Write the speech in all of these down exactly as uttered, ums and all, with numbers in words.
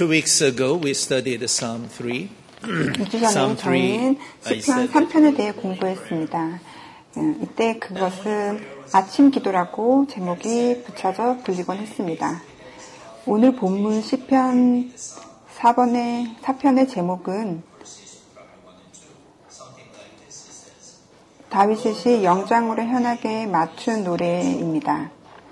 Two weeks ago we studied Psalm three. 이 주 전에 저희는 시편 삼 편에 대해 공부했습니다. 이때 그것은 아침 기도라고 제목이 붙여져 불리곤 했습니다. 오늘 본문 시편 사 번의, 사 편의 제목은 다윗의 시 영장으로 현악에 맞춘 노래입니다.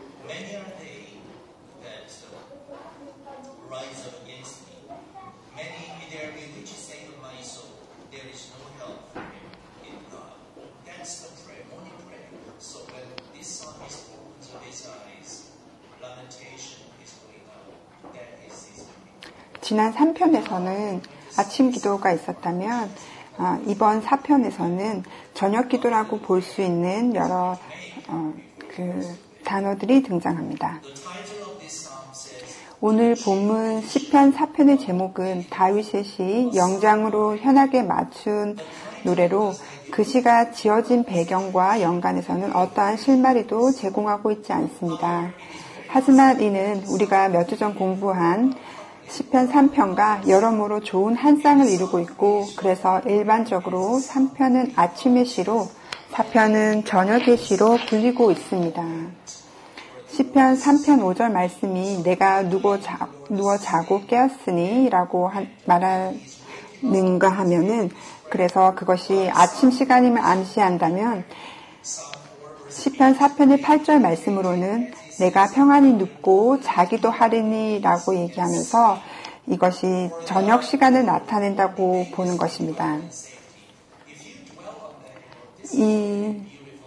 지난 삼 편에서는 아침 기도가 있었다면 어, 이번 사 편에서는 저녁 기도라고 볼 수 있는 여러 어, 그 단어들이 등장합니다. 오늘 본문 시편 사 편의 제목은 다윗의 시 영장으로 현악에 맞춘 노래로 그 시가 지어진 배경과 연관에서는 어떠한 실마리도 제공하고 있지 않습니다. 하지만 이는 우리가 몇 주 전 공부한 시편 삼 편과 여러모로 좋은 한 쌍을 이루고 있고, 그래서 일반적으로 삼 편은 아침의 시로 사 편은 저녁의 시로 불리고 있습니다. 시편 삼 편 오 절 말씀이 내가 누워, 자, 누워 자고 깨었으니 라고 말하는가 하면은, 그래서 그것이 아침 시간임을 암시한다면 시편 사 편의 팔 절 말씀으로는 내가 평안히 눕고 자기도 하리니 라고 얘기하면서 이것이 저녁 시간을 나타낸다고 보는 것입니다. 이,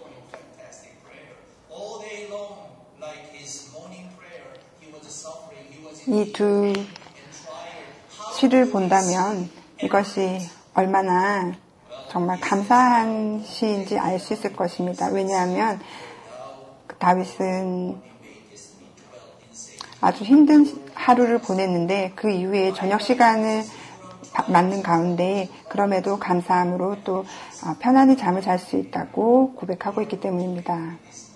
이 두 시를 본다면 이것이 얼마나 정말 감사한 시인지 알 수 있을 것입니다. 왜냐하면 다윗은 아주 힘든 하루를 보냈는데 그 이후에 저녁 시간을 맞는 가운데 그럼에도 감사함으로 또 편안히 잠을 잘 수 있다고 고백하고 있기 때문입니다.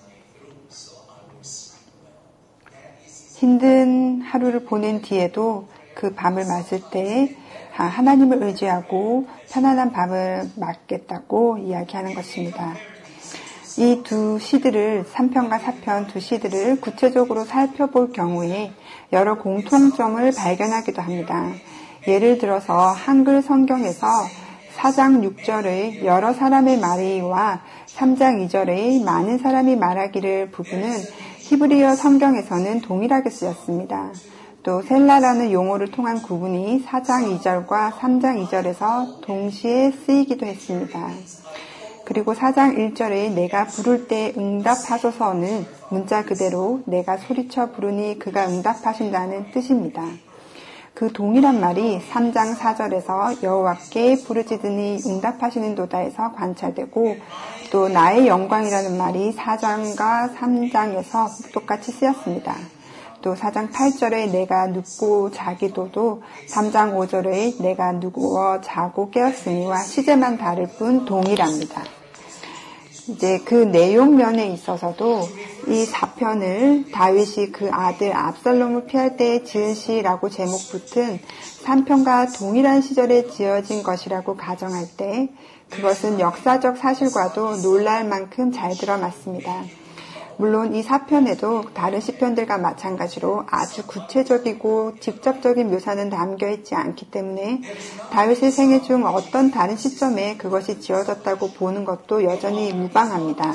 힘든 하루를 보낸 뒤에도 그 밤을 맞을 때 하나님을 의지하고 편안한 밤을 맞겠다고 이야기하는 것입니다. 이 두 시들을 삼 편과 사 편 두 시들을 구체적으로 살펴볼 경우에 여러 공통점을 발견하기도 합니다. 예를 들어서 한글 성경에서 사 장 육 절의 여러 사람의 말이와 삼 장 이 절의 많은 사람이 말하기를 부분은 히브리어 성경에서는 동일하게 쓰였습니다. 또 셀라라는 용어를 통한 구분이 사 장 이 절과 삼 장 이 절에서 동시에 쓰이기도 했습니다. 그리고 사 장 일 절에 내가 부를 때 응답하소서는 문자 그대로 내가 소리쳐 부르니 그가 응답하신다는 뜻입니다. 그 동일한 말이 삼 장 사 절에서 여호와께 부르짖으니 응답하시는도다에서 관찰되고 또 나의 영광이라는 말이 사 장과 삼 장에서 똑같이 쓰였습니다. 또 사 장 팔 절에 내가 눕고 자기도도 삼 장 오 절에 내가 누워 자고 깨었으니와 시제만 다를 뿐 동일합니다. 이제 그 내용 면에 있어서도 이 사 편을 다윗이 그 아들 압살롬을 피할 때에 지은 시라고 제목 붙은 삼 편과 동일한 시절에 지어진 것이라고 가정할 때 그것은 역사적 사실과도 놀랄 만큼 잘 들어맞습니다. 물론 이 사 편에도 다른 시편들과 마찬가지로 아주 구체적이고 직접적인 묘사는 담겨있지 않기 때문에 다윗의 생애 중 어떤 다른 시점에 그것이 지어졌다고 보는 것도 여전히 무방합니다.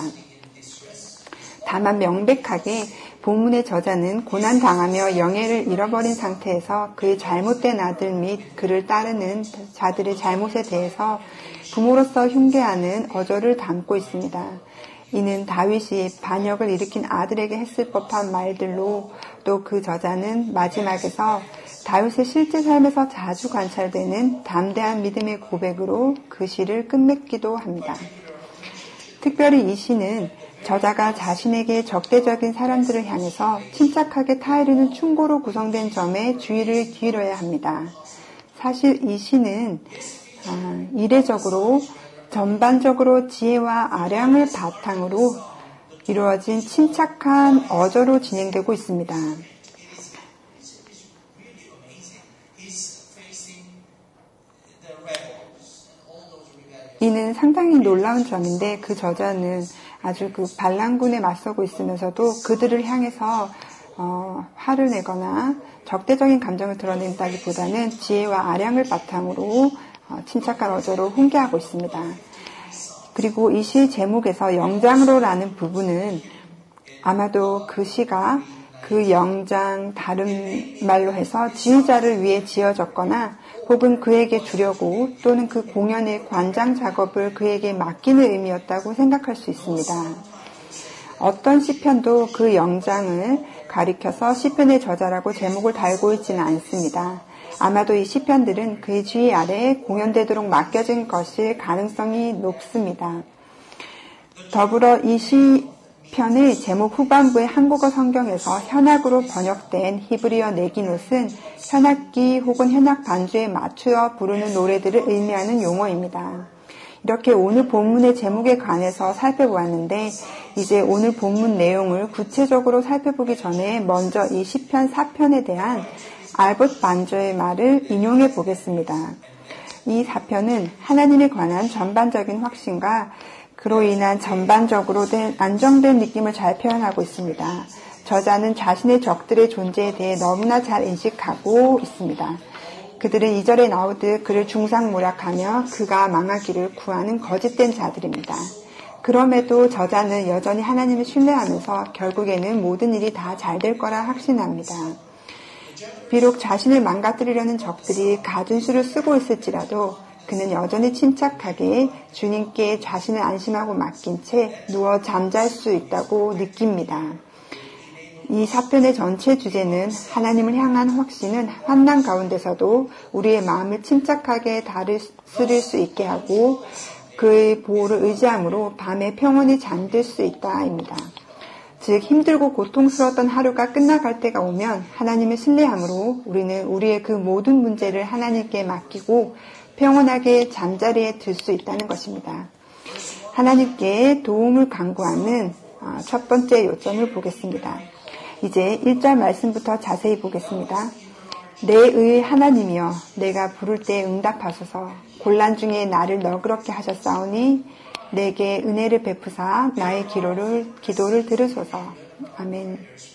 다만 명백하게 본문의 저자는 고난당하며 영예를 잃어버린 상태에서 그의 잘못된 아들 및 그를 따르는 자들의 잘못에 대해서 부모로서 흉계하는 어조를 담고 있습니다. 이는 다윗이 반역을 일으킨 아들에게 했을 법한 말들로 또 그 저자는 마지막에서 다윗의 실제 삶에서 자주 관찰되는 담대한 믿음의 고백으로 그 시를 끝맺기도 합니다. 특별히 이 시는 저자가 자신에게 적대적인 사람들을 향해서 침착하게 타이르는 충고로 구성된 점에 주의를 기울여야 합니다. 사실 이 시는 이례적으로 전반적으로 지혜와 아량을 바탕으로 이루어진 침착한 어조로 진행되고 있습니다. 이는 상당히 놀라운 점인데 그 저자는 아주 그 반란군에 맞서고 있으면서도 그들을 향해서 어, 화를 내거나 적대적인 감정을 드러낸다기보다는 지혜와 아량을 바탕으로 어, 침착한 어조로 훈계하고 있습니다. 그리고 이 시 제목에서 영장으로라는 부분은 아마도 그 시가 그 영장 다른 말로 해서 지휘자를 위해 지어졌거나 혹은 그에게 주려고 또는 그 공연의 관장 작업을 그에게 맡기는 의미였다고 생각할 수 있습니다. 어떤 시편도 그 영장을 가리켜서 시편의 저자라고 제목을 달고 있지는 않습니다. 아마도 이 시편들은 그의 지휘 아래에 공연되도록 맡겨진 것일 가능성이 높습니다. 더불어 이 시편의 제목 후반부의 한국어 성경에서 현악으로 번역된 히브리어 네기노스는 현악기 혹은 현악 반주에 맞추어 부르는 노래들을 의미하는 용어입니다. 이렇게 오늘 본문의 제목에 관해서 살펴보았는데 이제 오늘 본문 내용을 구체적으로 살펴보기 전에 먼저 이 시편 사 편에 대한 알봇 반주의 말을 인용해 보겠습니다. 이 사 편은 하나님에 관한 전반적인 확신과 그로 인한 전반적으로 된 안정된 느낌을 잘 표현하고 있습니다. 저자는 자신의 적들의 존재에 대해 너무나 잘 인식하고 있습니다. 그들은 이 절에 나오듯 그를 중상모략하며 그가 망하기를 구하는 거짓된 자들입니다. 그럼에도 저자는 여전히 하나님을 신뢰하면서 결국에는 모든 일이 다 잘 될 거라 확신합니다. 비록 자신을 망가뜨리려는 적들이 갖은 수를 쓰고 있을지라도 그는 여전히 침착하게 주님께 자신을 안심하고 맡긴 채 누워 잠잘 수 있다고 느낍니다. 이 사편의 전체 주제는 하나님을 향한 확신은 환난 가운데서도 우리의 마음을 침착하게 다스릴 수 있게 하고 그의 보호를 의지함으로 밤에 평온히 잠들 수 있다입니다. 즉 힘들고 고통스러웠던 하루가 끝나갈 때가 오면 하나님을 신뢰함으로 우리는 우리의 그 모든 문제를 하나님께 맡기고 평온하게 잠자리에 들 수 있다는 것입니다. 하나님께 도움을 간구하는 첫 번째 요점을 보겠습니다. 이제 일 절 말씀부터 자세히 보겠습니다. 내 의 하나님이여 내가 부를 때 응답하소서. 곤란 중에 나를 너그럽게 하셨사오니 내게 은혜를 베푸사 나의 기도를, 기도를 들으소서. 아멘.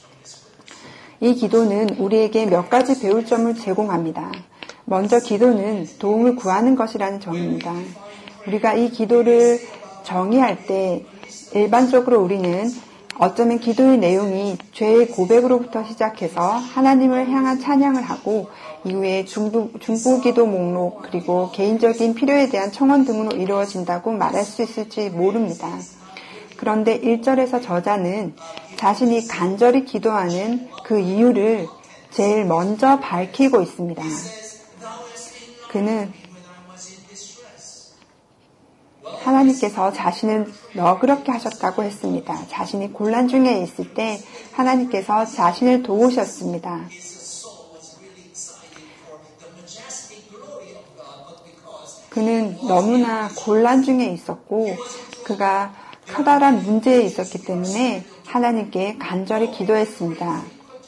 이 기도는 우리에게 몇 가지 배울 점을 제공합니다. 먼저 기도는 도움을 구하는 것이라는 점입니다. 우리가 이 기도를 정의할 때 일반적으로 우리는 어쩌면 기도의 내용이 죄의 고백으로부터 시작해서 하나님을 향한 찬양을 하고 이후에 중보, 중보기도 목록 그리고 개인적인 필요에 대한 청원 등으로 이루어진다고 말할 수 있을지 모릅니다. 그런데 일 절에서 저자는 자신이 간절히 기도하는 그 이유를 제일 먼저 밝히고 있습니다. 그는 하나님께서 자신을 너그럽게 하셨다고 했습니다. 자신이 곤란 중에 있을 때 하나님께서 자신을 도우셨습니다. 그는 너무나 곤란 중에 있었고 그가 커다란 문제에 있었기 때문에 하나님께 간절히 기도했습니다.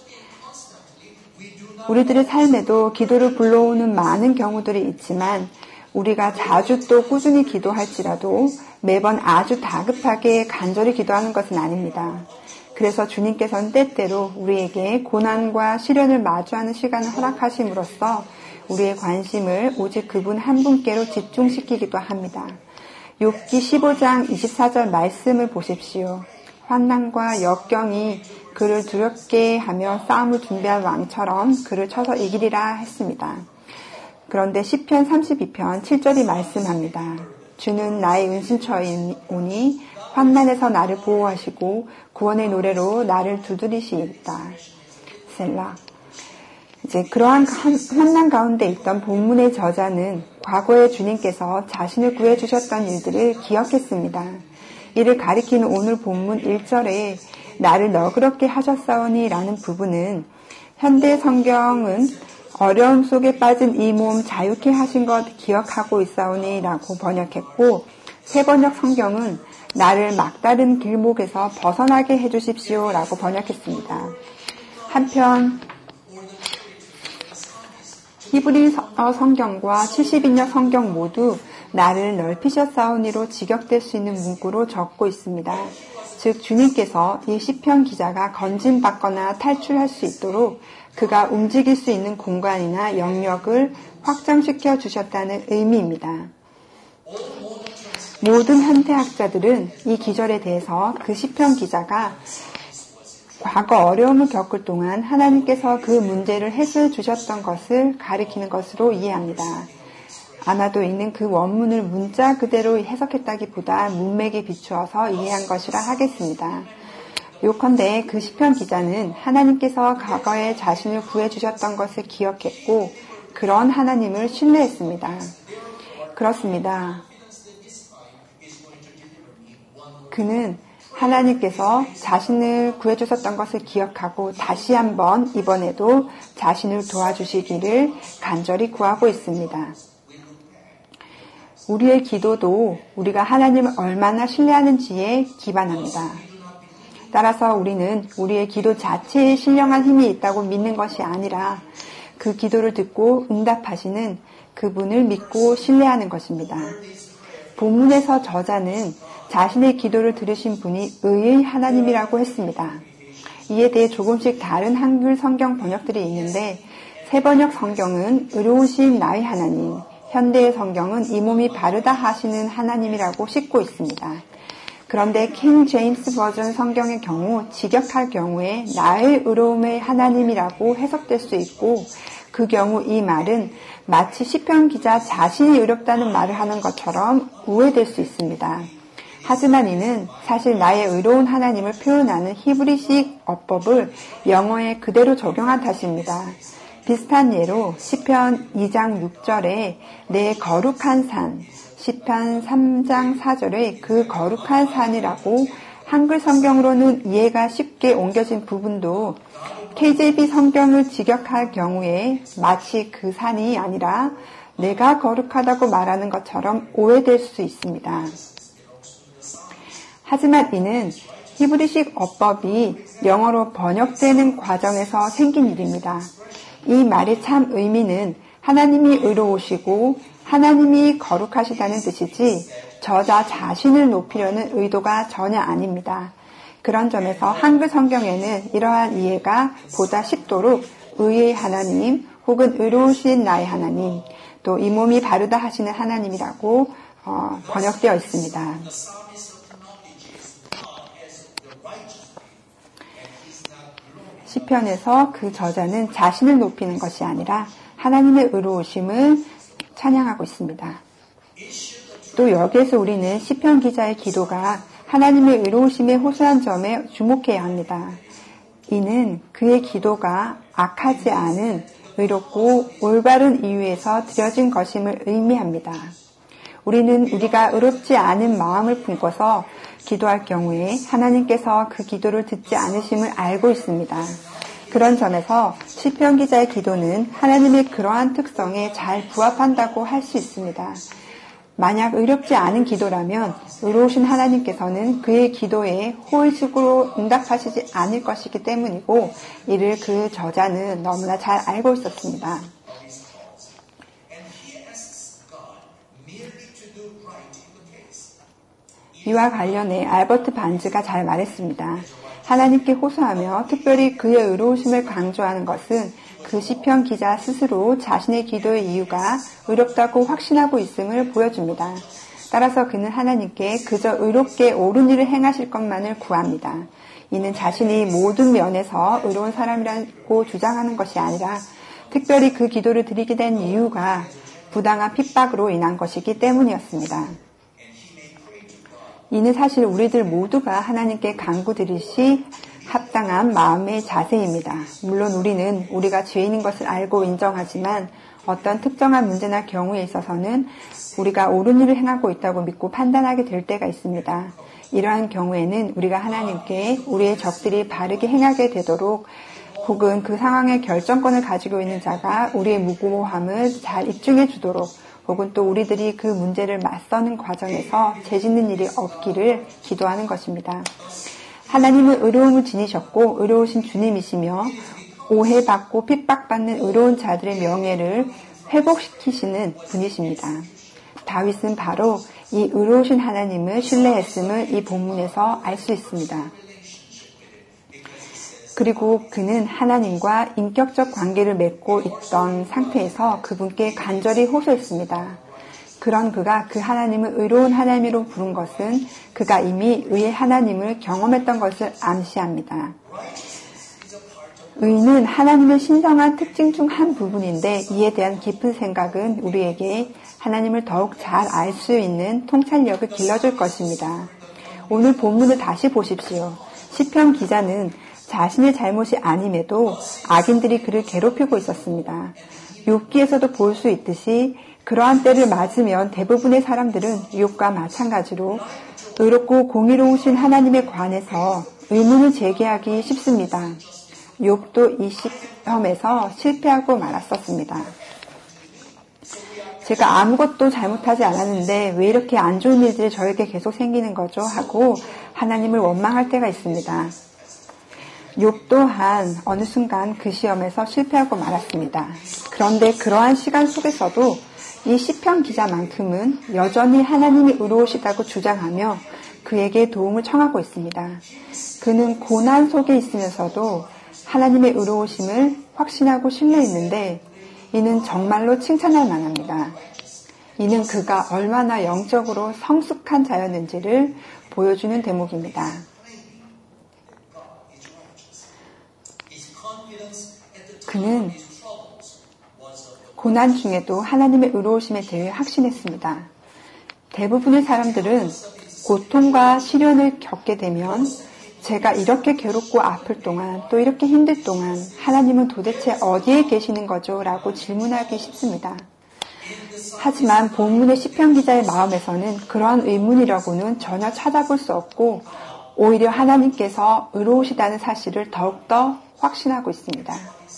우리들의 삶에도 기도를 불러오는 많은 경우들이 있지만 우리가 자주 또 꾸준히 기도할지라도 매번 아주 다급하게 간절히 기도하는 것은 아닙니다. 그래서 주님께서는 때때로 우리에게 고난과 시련을 마주하는 시간을 허락하심으로써 우리의 관심을 오직 그분 한 분께로 집중시키기도 합니다. 욥기 십오 장 이십사 절 말씀을 보십시오. 환난과 역경이 그를 두렵게 하며 싸움을 준비한 왕처럼 그를 쳐서 이기리라 했습니다. 그런데 시편 삼십이 편 칠 절이 말씀합니다. 주는 나의 은신처이오니 환난에서 나를 보호하시고 구원의 노래로 나를 두드리시이다. 셀라. 이제 그러한 환난 가운데 있던 본문의 저자는 과거에 주님께서 자신을 구해주셨던 일들을 기억했습니다. 이를 가리키는 오늘 본문 일 절에 나를 너그럽게 하셨사오니 라는 부분은 현대 성경은 어려움 속에 빠진 이 몸 자유케 하신 것 기억하고 있사오니 라고 번역했고 새번역 성경은 나를 막다른 길목에서 벗어나게 해주십시오 라고 번역했습니다. 한편 히브리 성경과 칠십 인역 성경 모두 나를 넓히셨사오니로 직역될 수 있는 문구로 적고 있습니다. 즉 주님께서 이 시편 기자가 건진받거나 탈출할 수 있도록 그가 움직일 수 있는 공간이나 영역을 확장시켜 주셨다는 의미입니다. 모든 현대학자들은 이 기절에 대해서 그 시편 기자가 과거 어려움을 겪을 동안 하나님께서 그 문제를 해소해 주셨던 것을 가리키는 것으로 이해합니다. 아마도 이는 그 원문을 문자 그대로 해석했다기보다 문맥에 비추어서 이해한 것이라 하겠습니다. 요컨대 그 시편 기자는 하나님께서 과거에 자신을 구해주셨던 것을 기억했고 그런 하나님을 신뢰했습니다. 그렇습니다. 그는 하나님께서 자신을 구해주셨던 것을 기억하고 다시 한번 이번에도 자신을 도와주시기를 간절히 구하고 있습니다. 우리의 기도도 우리가 하나님을 얼마나 신뢰하는지에 기반합니다. 따라서 우리는 우리의 기도 자체에 신령한 힘이 있다고 믿는 것이 아니라 그 기도를 듣고 응답하시는 그분을 믿고 신뢰하는 것입니다. 본문에서 저자는 자신의 기도를 들으신 분이 의의 하나님이라고 했습니다. 이에 대해 조금씩 다른 한글 성경 번역들이 있는데 새 번역 성경은 의로우신 나의 하나님, 현대의 성경은 이 몸이 바르다 하시는 하나님이라고 싣고 있습니다. 그런데 킹 제임스 버전 성경의 경우 직역할 경우에 나의 의로움의 하나님이라고 해석될 수 있고 그 경우 이 말은 마치 시편 기자 자신이 의롭다는 말을 하는 것처럼 오해될 수 있습니다. 하지만 이는 사실 나의 의로운 하나님을 표현하는 히브리식 어법을 영어에 그대로 적용한 탓입니다. 비슷한 예로 시편 이 장 육 절에 내 거룩한 산, 시편 삼 장 사 절에 그 거룩한 산이라고 한글 성경으로는 이해가 쉽게 옮겨진 부분도 케이제이비 성경을 직역할 경우에 마치 그 산이 아니라 내가 거룩하다고 말하는 것처럼 오해될 수 있습니다. 하지만 이는 히브리식 어법이 영어로 번역되는 과정에서 생긴 일입니다. 이 말의 참 의미는 하나님이 의로우시고 하나님이 거룩하시다는 뜻이지 저자 자신을 높이려는 의도가 전혀 아닙니다. 그런 점에서 한글 성경에는 이러한 이해가 보다 쉽도록 의의 하나님 혹은 의로우신 나의 하나님 또 이 몸이 바르다 하시는 하나님이라고 어, 번역되어 있습니다. 시편에서 그 저자는 자신을 높이는 것이 아니라 하나님의 의로우심을 찬양하고 있습니다. 또 여기에서 우리는 시편 기자의 기도가 하나님의 의로우심에 호소한 점에 주목해야 합니다. 이는 그의 기도가 악하지 않은 의롭고 올바른 이유에서 드려진 것임을 의미합니다. 우리는 우리가 의롭지 않은 마음을 품고서 기도할 경우에 하나님께서 그 기도를 듣지 않으심을 알고 있습니다. 그런 점에서 시편 기자의 기도는 하나님의 그러한 특성에 잘 부합한다고 할 수 있습니다. 만약 의롭지 않은 기도라면 의로우신 하나님께서는 그의 기도에 호의적으로 응답하시지 않을 것이기 때문이고 이를 그 저자는 너무나 잘 알고 있었습니다. 이와 관련해 알버트 반즈가 잘 말했습니다. 하나님께 호소하며 특별히 그의 의로우심을 강조하는 것은 그 시편 기자 스스로 자신의 기도의 이유가 의롭다고 확신하고 있음을 보여줍니다. 따라서 그는 하나님께 그저 의롭게 옳은 일을 행하실 것만을 구합니다. 이는 자신이 모든 면에서 의로운 사람이라고 주장하는 것이 아니라 특별히 그 기도를 드리게 된 이유가 부당한 핍박으로 인한 것이기 때문이었습니다. 이는 사실 우리들 모두가 하나님께 간구드리시 합당한 마음의 자세입니다. 물론 우리는 우리가 죄인인 것을 알고 인정하지만 어떤 특정한 문제나 경우에 있어서는 우리가 옳은 일을 행하고 있다고 믿고 판단하게 될 때가 있습니다. 이러한 경우에는 우리가 하나님께 우리의 적들이 바르게 행하게 되도록 혹은 그 상황의 결정권을 가지고 있는 자가 우리의 무고함을 잘 입증해 주도록 혹은 또 우리들이 그 문제를 맞서는 과정에서 죄짓는 일이 없기를 기도하는 것입니다. 하나님은 의로움을 지니셨고 의로우신 주님이시며 오해받고 핍박받는 의로운 자들의 명예를 회복시키시는 분이십니다. 다윗은 바로 이 의로우신 하나님을 신뢰했음을 이 본문에서 알 수 있습니다. 그리고 그는 하나님과 인격적 관계를 맺고 있던 상태에서 그분께 간절히 호소했습니다. 그런 그가 그 하나님을 의로운 하나님으로 부른 것은 그가 이미 의의 하나님을 경험했던 것을 암시합니다. 의는 하나님의 신성한 특징 중 한 부분인데 이에 대한 깊은 생각은 우리에게 하나님을 더욱 잘 알 수 있는 통찰력을 길러줄 것입니다. 오늘 본문을 다시 보십시오. 시편 기자는 자신의 잘못이 아님에도 악인들이 그를 괴롭히고 있었습니다. 욥기에서도 볼 수 있듯이 그러한 때를 맞으면 대부분의 사람들은 욥과 마찬가지로 의롭고 공의로우신 하나님에 관해서 의문을 제기하기 쉽습니다. 욥도 이 시험에서 실패하고 말았었습니다. 제가 아무것도 잘못하지 않았는데 왜 이렇게 안 좋은 일들이 저에게 계속 생기는 거죠? 하고 하나님을 원망할 때가 있습니다. 욥 또한 어느 순간 그 시험에서 실패하고 말았습니다. 그런데 그러한 시간 속에서도 이 시편 기자만큼은 여전히 하나님이 의로우시다고 주장하며 그에게 도움을 청하고 있습니다. 그는 고난 속에 있으면서도 하나님의 의로우심을 확신하고 신뢰했는데 이는 정말로 칭찬할 만합니다. 이는 그가 얼마나 영적으로 성숙한 자였는지를 보여주는 대목입니다. 그는 고난 중에도 하나님의 의로우심에 대해 확신했습니다. 대부분의 사람들은 고통과 시련을 겪게 되면 제가 이렇게 괴롭고 아플 동안 또 이렇게 힘들 동안 하나님은 도대체 어디에 계시는 거죠? 라고 질문하기 쉽습니다. 하지만 본문의 시편 기자의 마음에서는 그러한 의문이라고는 전혀 찾아볼 수 없고 오히려 하나님께서 의로우시다는 사실을 더욱더 확신하고 있습니다.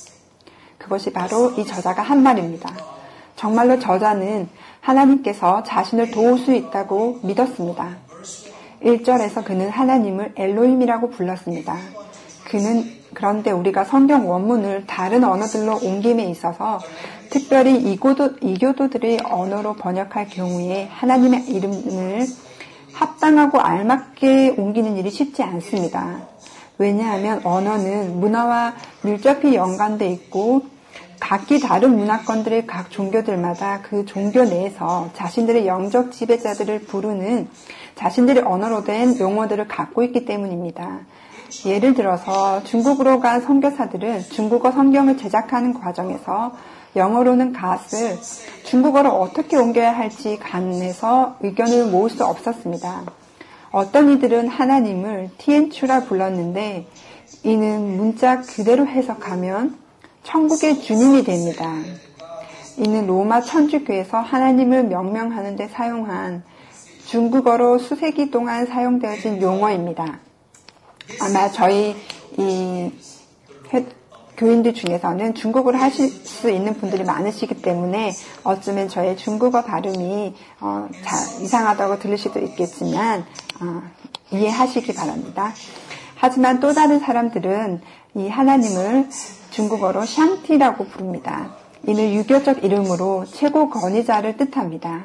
그것이 바로 이 저자가 한 말입니다. 정말로 저자는 하나님께서 자신을 도울 수 있다고 믿었습니다. 일 절에서 그는 하나님을 엘로힘이라고 불렀습니다. 그는 그런데 우리가 성경 원문을 다른 언어들로 옮김에 있어서 특별히 이교도, 이교도들의 언어로 번역할 경우에 하나님의 이름을 합당하고 알맞게 옮기는 일이 쉽지 않습니다. 왜냐하면 언어는 문화와 밀접히 연관되어 있고 각기 다른 문화권들의 각 종교들마다 그 종교 내에서 자신들의 영적 지배자들을 부르는 자신들의 언어로 된 용어들을 갖고 있기 때문입니다. 예를 들어서 중국으로 간 선교사들은 중국어 성경을 제작하는 과정에서 영어로는 갓을 중국어로 어떻게 옮겨야 할지 관해서 의견을 모을 수 없었습니다. 어떤 이들은 하나님을 티엔추라 불렀는데 이는 문자 그대로 해석하면 천국의 주님이 됩니다. 이는 로마 천주교에서 하나님을 명명하는 데 사용한 중국어로 수세기 동안 사용되어진 용어입니다. 아마 저희 이 교인들 중에서는 중국어를 하실 수 있는 분들이 많으시기 때문에 어쩌면 저의 중국어 발음이 어, 자, 이상하다고 들릴 수도 있겠지만 어, 이해하시기 바랍니다. 하지만 또 다른 사람들은 이 하나님을 중국어로 샹티라고 부릅니다. 이는 유교적 이름으로 최고 권위자를 뜻합니다.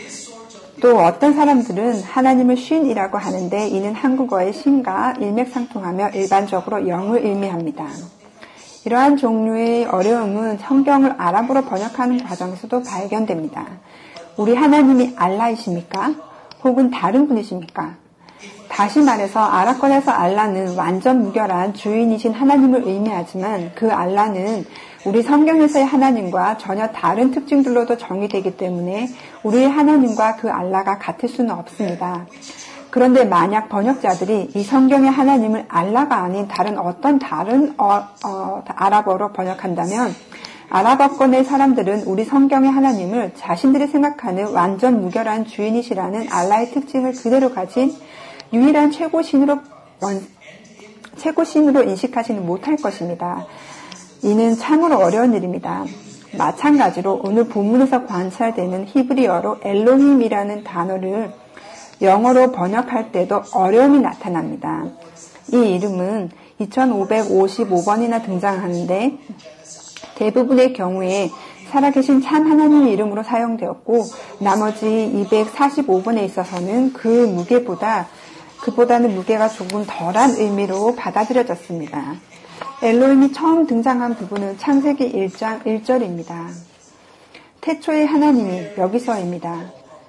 또 어떤 사람들은 하나님을 신이라고 하는데 이는 한국어의 신과 일맥상통하며 일반적으로 영을 의미합니다. 이러한 종류의 어려움은 성경을 아랍어로 번역하는 과정에서도 발견됩니다. 우리 하나님이 알라이십니까? 혹은 다른 분이십니까? 다시 말해서 아랍권에서 알라는 완전 무결한 주인이신 하나님을 의미하지만 그 알라는 우리 성경에서의 하나님과 전혀 다른 특징들로도 정의되기 때문에 우리의 하나님과 그 알라가 같을 수는 없습니다. 그런데 만약 번역자들이 이 성경의 하나님을 알라가 아닌 다른 어떤 다른 어, 어, 아랍어로 번역한다면 아랍어권의 사람들은 우리 성경의 하나님을 자신들이 생각하는 완전 무결한 주인이시라는 알라의 특징을 그대로 가진 유일한 최고신으로 원, 최고신으로 인식하지는 못할 것입니다. 이는 참으로 어려운 일입니다. 마찬가지로 오늘 본문에서 관찰되는 히브리어로 엘로힘이라는 단어를 영어로 번역할 때도 어려움이 나타납니다. 이 이름은 이천오백오십오 번이나 등장하는데 대부분의 경우에 살아계신 참 하나님의 이름으로 사용되었고 나머지 이백사십오 번에 있어서는 그 무게보다 그보다는 무게가 조금 덜한 의미로 받아들여졌습니다. 엘로힘이 처음 등장한 부분은 창세기 일 장 일 절입니다. 태초의 하나님이 여기서입니다.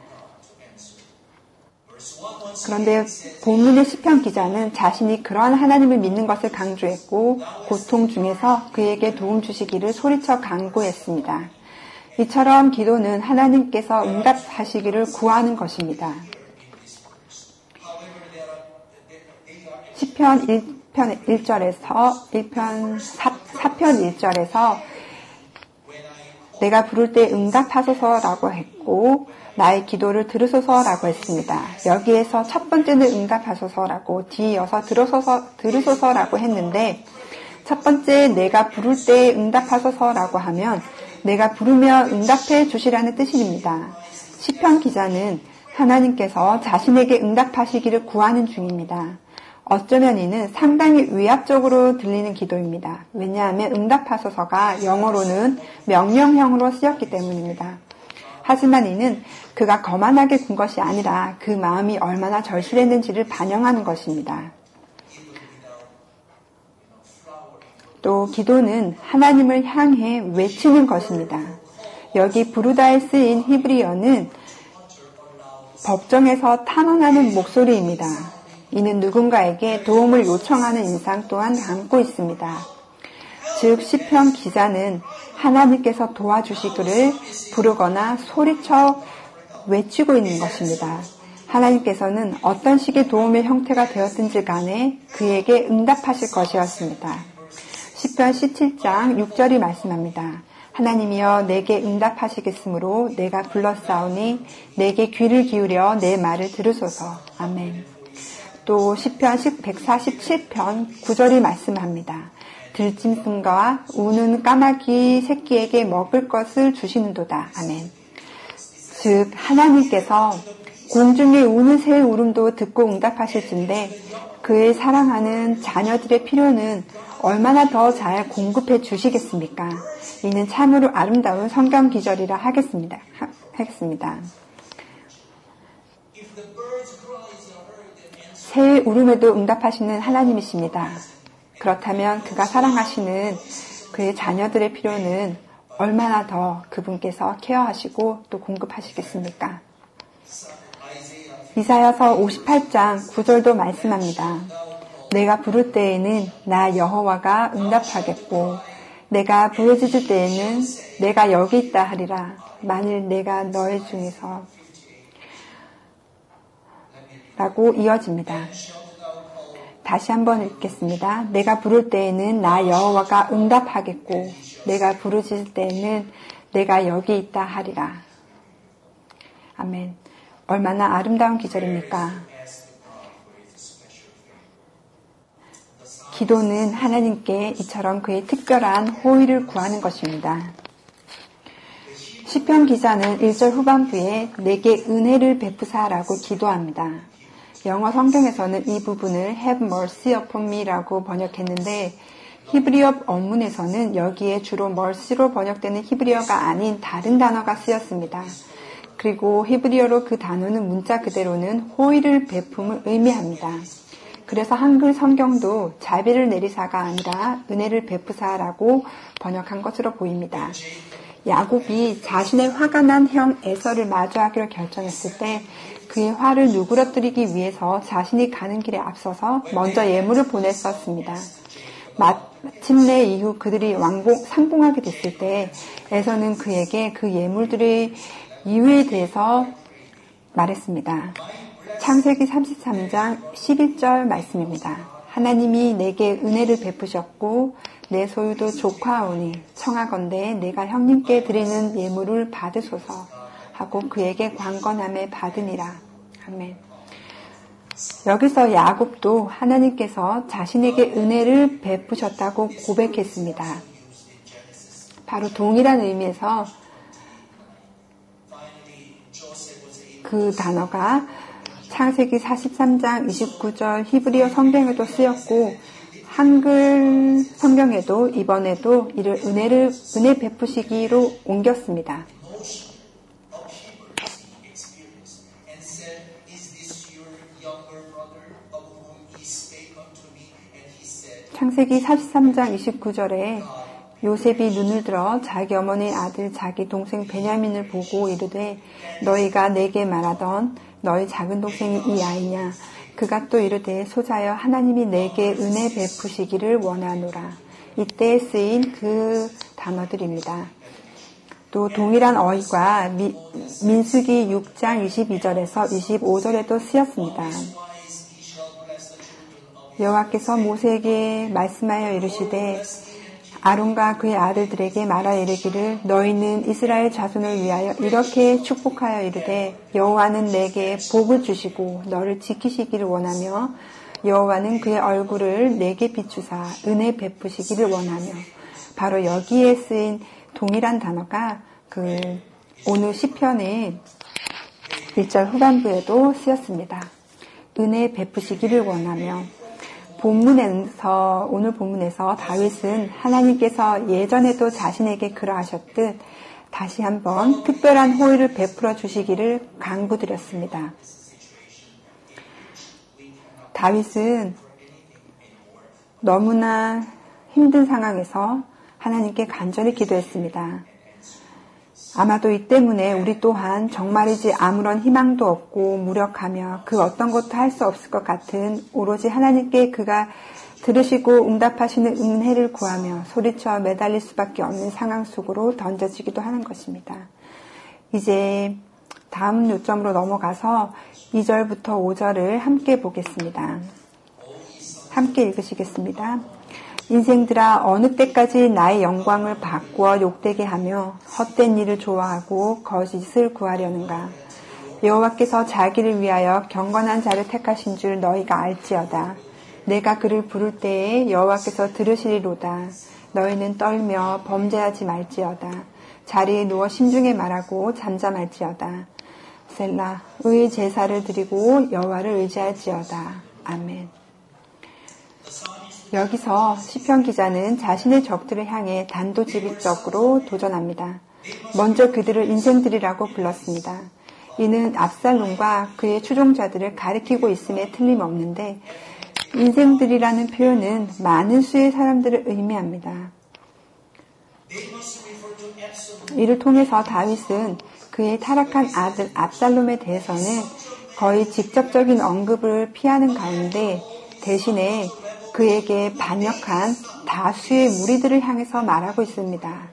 그런데 본문의 시편 기자는 자신이 그러한 하나님을 믿는 것을 강조했고 고통 중에서 그에게 도움 주시기를 소리쳐 간구했습니다. 이처럼 기도는 하나님께서 응답하시기를 구하는 것입니다. 시편 일 편 일 절에서 일 편 사 편 일 절에서 내가 부를 때 응답하소서라고 했고 나의 기도를 들으소서라고 했습니다. 여기에서 첫 번째는 응답하소서라고 뒤이어서 들으소서, 들으소서라고 했는데 첫 번째 내가 부를 때 응답하소서라고 하면 내가 부르며 응답해 주시라는 뜻입니다. 시편 기자는 하나님께서 자신에게 응답하시기를 구하는 중입니다. 어쩌면 이는 상당히 위압적으로 들리는 기도입니다. 왜냐하면 응답하소서가 영어로는 명령형으로 쓰였기 때문입니다. 하지만 이는 그가 거만하게 군 것이 아니라 그 마음이 얼마나 절실했는지를 반영하는 것입니다. 또 기도는 하나님을 향해 외치는 것입니다. 여기 부르다에 쓰인 히브리어는 법정에서 탄원하는 목소리입니다. 이는 누군가에게 도움을 요청하는 인상 또한 담고 있습니다. 즉 시편 기자는 하나님께서 도와주시기를 부르거나 소리쳐 외치고 있는 것입니다. 하나님께서는 어떤 식의 도움의 형태가 되었든지 간에 그에게 응답하실 것이었습니다. 시편 십칠 장 육 절이 말씀합니다. 하나님이여 내게 응답하시겠으므로 내가 불렀사오니 내게 귀를 기울여 내 말을 들으소서. 아멘. 또 시편 백사십칠 편 구 절이 말씀합니다. 들짐승과 우는 까마귀 새끼에게 먹을 것을 주시는도다. 아멘. 즉 하나님께서 공중에 우는 새의 울음도 듣고 응답하실진데 그의 사랑하는 자녀들의 필요는 얼마나 더 잘 공급해 주시겠습니까? 이는 참으로 아름다운 성경 기절이라 하겠습니다. 하, 하겠습니다. 새의 울음에도 응답하시는 하나님이십니다. 그렇다면 그가 사랑하시는 그의 자녀들의 필요는 얼마나 더 그분께서 케어하시고 또 공급하시겠습니까? 이사야서 오십팔 장 구 절도 말씀합니다. 내가 부를 때에는 나 여호와가 응답하겠고 내가 부르짖을 때에는 내가 여기 있다 하리라. 만일 내가 너희 중에서 라고 이어집니다. 다시 한번 읽겠습니다. 내가 부를 때에는 나 여호와가 응답하겠고 내가 부르짖을 때에는 내가 여기 있다 하리라. 아멘. 얼마나 아름다운 기절입니까? 기도는 하나님께 이처럼 그의 특별한 호의를 구하는 것입니다. 시편 기자는 일 절 후반부에 내게 은혜를 베푸사라고 기도합니다. 영어 성경에서는 이 부분을 have mercy upon me라고 번역했는데 히브리어 원문에서는 여기에 주로 mercy로 번역되는 히브리어가 아닌 다른 단어가 쓰였습니다. 그리고 히브리어로 그 단어는 문자 그대로는 호의를 베품을 의미합니다. 그래서 한글 성경도 자비를 내리사가 아니라 은혜를 베푸사라고 번역한 것으로 보입니다. 야곱이 자신의 화가 난 형 에서를 마주하기로 결정했을 때 그의 화를 누그러뜨리기 위해서 자신이 가는 길에 앞서서 먼저 예물을 보냈었습니다. 마침내 이후 그들이 왕복 상봉하게 됐을 때 에서는 그에게 그 예물들의 이유에 대해서 말했습니다. 창세기 삼십삼 장 십일 절 말씀입니다. 하나님이 내게 은혜를 베푸셨고 내 소유도 족하오니 청하건대 내가 형님께 드리는 예물을 받으소서 하고 그에게 관건함에 받으니라. 아멘. 여기서 야곱도 하나님께서 자신에게 은혜를 베푸셨다고 고백했습니다. 바로 동일한 의미에서 그 단어가 창세기 사십삼 장 이십구 절 히브리어 성경에도 쓰였고 한글 성경에도 이번에도 이를 은혜를, 은혜 베푸시기로 옮겼습니다. 창세기 사십삼 장 이십구 절에 요셉이 눈을 들어 자기 어머니의 아들 자기 동생 베냐민을 보고 이르되 너희가 내게 말하던 너희 작은 동생이 이 아이냐. 그가 또 이르되 소자여 하나님이 내게 은혜 베푸시기를 원하노라. 이때 쓰인 그 단어들입니다. 또 동일한 어휘가 미, 민수기 육 장 이십이 절에서 이십오 절에도 쓰였습니다. 여호와께서 모세에게 말씀하여 이르시되 아론과 그의 아들들에게 말하여 이르기를 너희는 이스라엘 자손을 위하여 이렇게 축복하여 이르되 여호와는 내게 복을 주시고 너를 지키시기를 원하며 여호와는 그의 얼굴을 내게 비추사 은혜 베푸시기를 원하며 바로 여기에 쓰인 동일한 단어가 그 오늘 시편의 일 절 후반부에도 쓰였습니다. 은혜 베푸시기를 원하며 본문에서, 오늘 본문에서 다윗은 하나님께서 예전에도 자신에게 그러하셨듯 다시 한번 특별한 호의를 베풀어 주시기를 간구드렸습니다. 다윗은 너무나 힘든 상황에서 하나님께 간절히 기도했습니다. 아마도 이 때문에 우리 또한 정말이지 아무런 희망도 없고 무력하며 그 어떤 것도 할 수 없을 것 같은 오로지 하나님께 그가 들으시고 응답하시는 은혜를 구하며 소리쳐 매달릴 수밖에 없는 상황 속으로 던져지기도 하는 것입니다. 이제 다음 요점으로 넘어가서 이 절부터 오 절을 함께 보겠습니다. 함께 읽으시겠습니다. 인생들아 어느 때까지 나의 영광을 바꾸어 욕되게 하며 헛된 일을 좋아하고 거짓을 구하려는가. 여호와께서 자기를 위하여 경건한 자를 택하신 줄 너희가 알지어다. 내가 그를 부를 때에 여호와께서 들으시리로다. 너희는 떨며 범죄하지 말지어다. 자리에 누워 심중에 말하고 잠잠할지어다. 셀라 의의 제사를 드리고 여호와를 의지할지어다. 아멘. 여기서 시편 기자는 자신의 적들을 향해 단도직입적으로 도전합니다. 먼저 그들을 인생들이라고 불렀습니다. 이는 압살롬과 그의 추종자들을 가리키고 있음에 틀림없는데 인생들이라는 표현은 많은 수의 사람들을 의미합니다. 이를 통해서 다윗은 그의 타락한 아들 압살롬에 대해서는 거의 직접적인 언급을 피하는 가운데 대신에 그에게 반역한 다수의 무리들을 향해서 말하고 있습니다.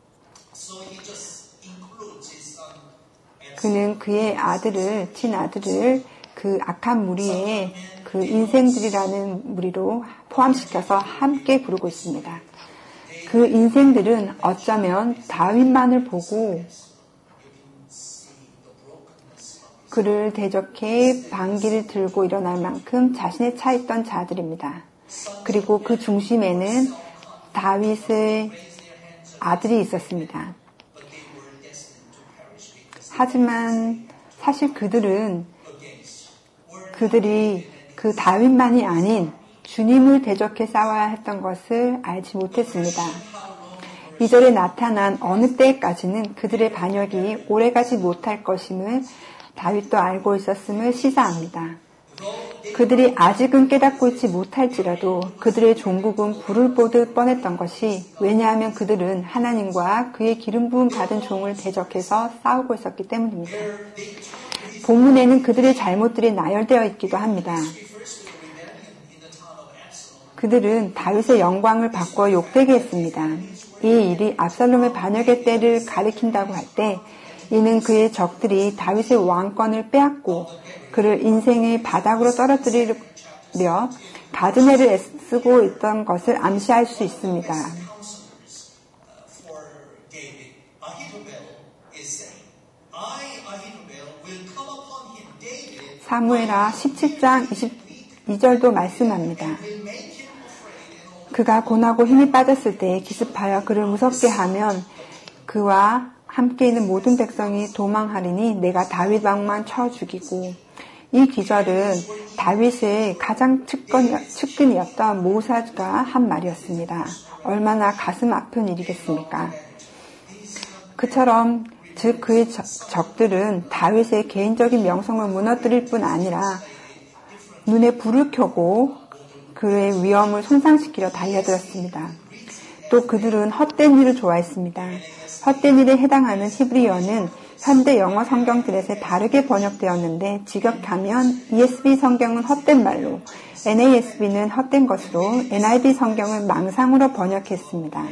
그는 그의 아들을, 친아들을 그 악한 무리에 그 인생들이라는 무리로 포함시켜서 함께 부르고 있습니다. 그 인생들은 어쩌면 다윗만을 보고 그를 대적해 방귀를 들고 일어날 만큼 자신에 차 있던 자들입니다. 그리고 그 중심에는 다윗의 아들이 있었습니다. 하지만 사실 그들은 그들이 그 다윗만이 아닌 주님을 대적해 싸워야 했던 것을 알지 못했습니다. 이 절에 나타난 어느 때까지는 그들의 반역이 오래가지 못할 것임을 다윗도 알고 있었음을 시사합니다. 그들이 아직은 깨닫고 있지 못할지라도 그들의 종국은 불을 보듯 뻔했던 것이 왜냐하면 그들은 하나님과 그의 기름 부음 받은 종을 대적해서 싸우고 있었기 때문입니다. 본문에는 그들의 잘못들이 나열되어 있기도 합니다. 그들은 다윗의 영광을 바꿔 욕되게 했습니다. 이 일이 압살롬의 반역의 때를 가리킨다고 할 때 이는 그의 적들이 다윗의 왕권을 빼앗고 그를 인생의 바닥으로 떨어뜨리려 갖은 해를 애쓰고 있던 것을 암시할 수 있습니다. 사무엘하 십칠 장 이십이 절도 말씀합니다. 그가 고나고 힘이 빠졌을 때 기습하여 그를 무섭게 하면 그와 함께 있는 모든 백성이 도망하리니 내가 다윗 왕만 쳐 죽이고 이 귀절은 다윗의 가장 측근, 측근이었던 모사가 한 말이었습니다. 얼마나 가슴 아픈 일이겠습니까? 그처럼 즉 그의 적들은 다윗의 개인적인 명성을 무너뜨릴 뿐 아니라 눈에 불을 켜고 그의 위엄을 손상시키려 달려들었습니다. 또 그들은 헛된 일을 좋아했습니다. 헛된 일에 해당하는 히브리어는 현대 영어 성경들에서 다르게 번역되었는데 직역하면 이에스비 성경은 헛된 말로, 엔에이에스비는 헛된 것으로, 엔아이브이 성경은 망상으로 번역했습니다.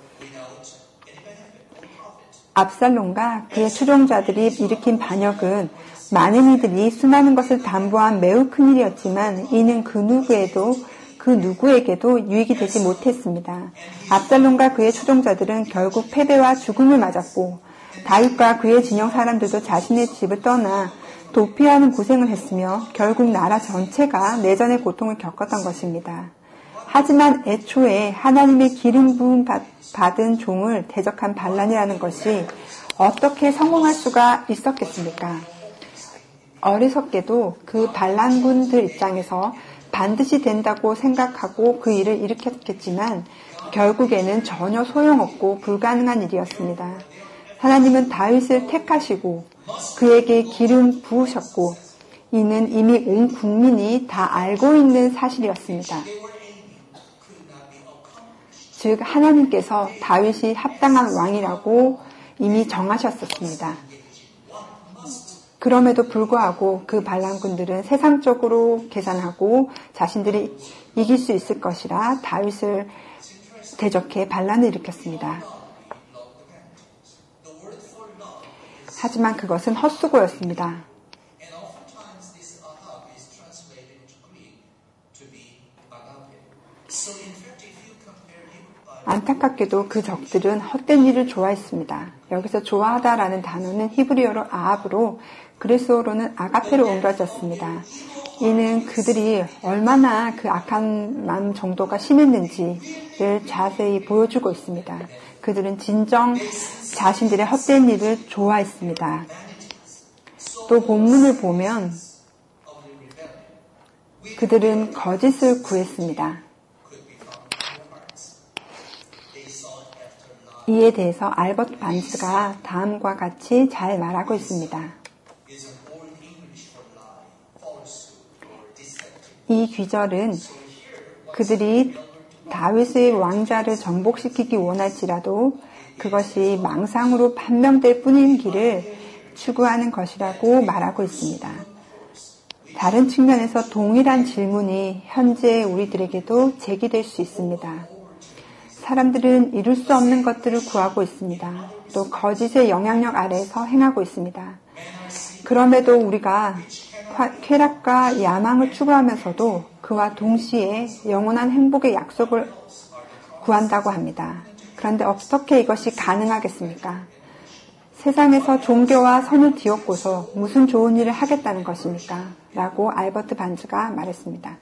압살롬과 그의 추종자들이 일으킨 반역은 많은 이들이 순하는 것을 담보한 매우 큰 일이었지만 이는 그 누구에도 그 누구에게도 유익이 되지 못했습니다. 압살롬과 그의 추종자들은 결국 패배와 죽음을 맞았고 다윗과 그의 진영 사람들도 자신의 집을 떠나 도피하는 고생을 했으며 결국 나라 전체가 내전의 고통을 겪었던 것입니다. 하지만 애초에 하나님의 기름 부음 받은 종을 대적한 반란이라는 것이 어떻게 성공할 수가 있었겠습니까? 어리석게도 그 반란군들 입장에서 반드시 된다고 생각하고 그 일을 일으켰겠지만 결국에는 전혀 소용없고 불가능한 일이었습니다. 하나님은 다윗을 택하시고 그에게 기름 부으셨고 이는 이미 온 국민이 다 알고 있는 사실이었습니다. 즉 하나님께서 다윗이 합당한 왕이라고 이미 정하셨었습니다. 그럼에도 불구하고 그 반란군들은 세상적으로 계산하고 자신들이 이길 수 있을 것이라 다윗을 대적해 반란을 일으켰습니다. 하지만 그것은 헛수고였습니다. 안타깝게도 그 적들은 헛된 일을 좋아했습니다. 여기서 좋아하다라는 단어는 히브리어로 아합으로 그리스어로는 아가페로 옮겨졌습니다. 이는 그들이 얼마나 그 악한 마음 정도가 심했는지를 자세히 보여주고 있습니다. 그들은 진정 자신들의 헛된 일을 좋아했습니다. 또 본문을 보면 그들은 거짓을 구했습니다. 이에 대해서 알버트 반스가 다음과 같이 잘 말하고 있습니다. 이 귀절은 그들이 다윗의 왕좌를 정복시키기 원할지라도 그것이 망상으로 판명될 뿐인 길을 추구하는 것이라고 말하고 있습니다. 다른 측면에서 동일한 질문이 현재 우리들에게도 제기될 수 있습니다. 사람들은 이룰 수 없는 것들을 구하고 있습니다. 또 거짓의 영향력 아래에서 행하고 있습니다. 그럼에도 우리가 쾌락과 야망을 추구하면서도 그와 동시에 영원한 행복의 약속을 구한다고 합니다. 그런데 어떻게 이것이 가능하겠습니까? 세상에서 종교와 선을 뒤엎고서 무슨 좋은 일을 하겠다는 것입니까? 라고 알버트 반즈가 말했습니다.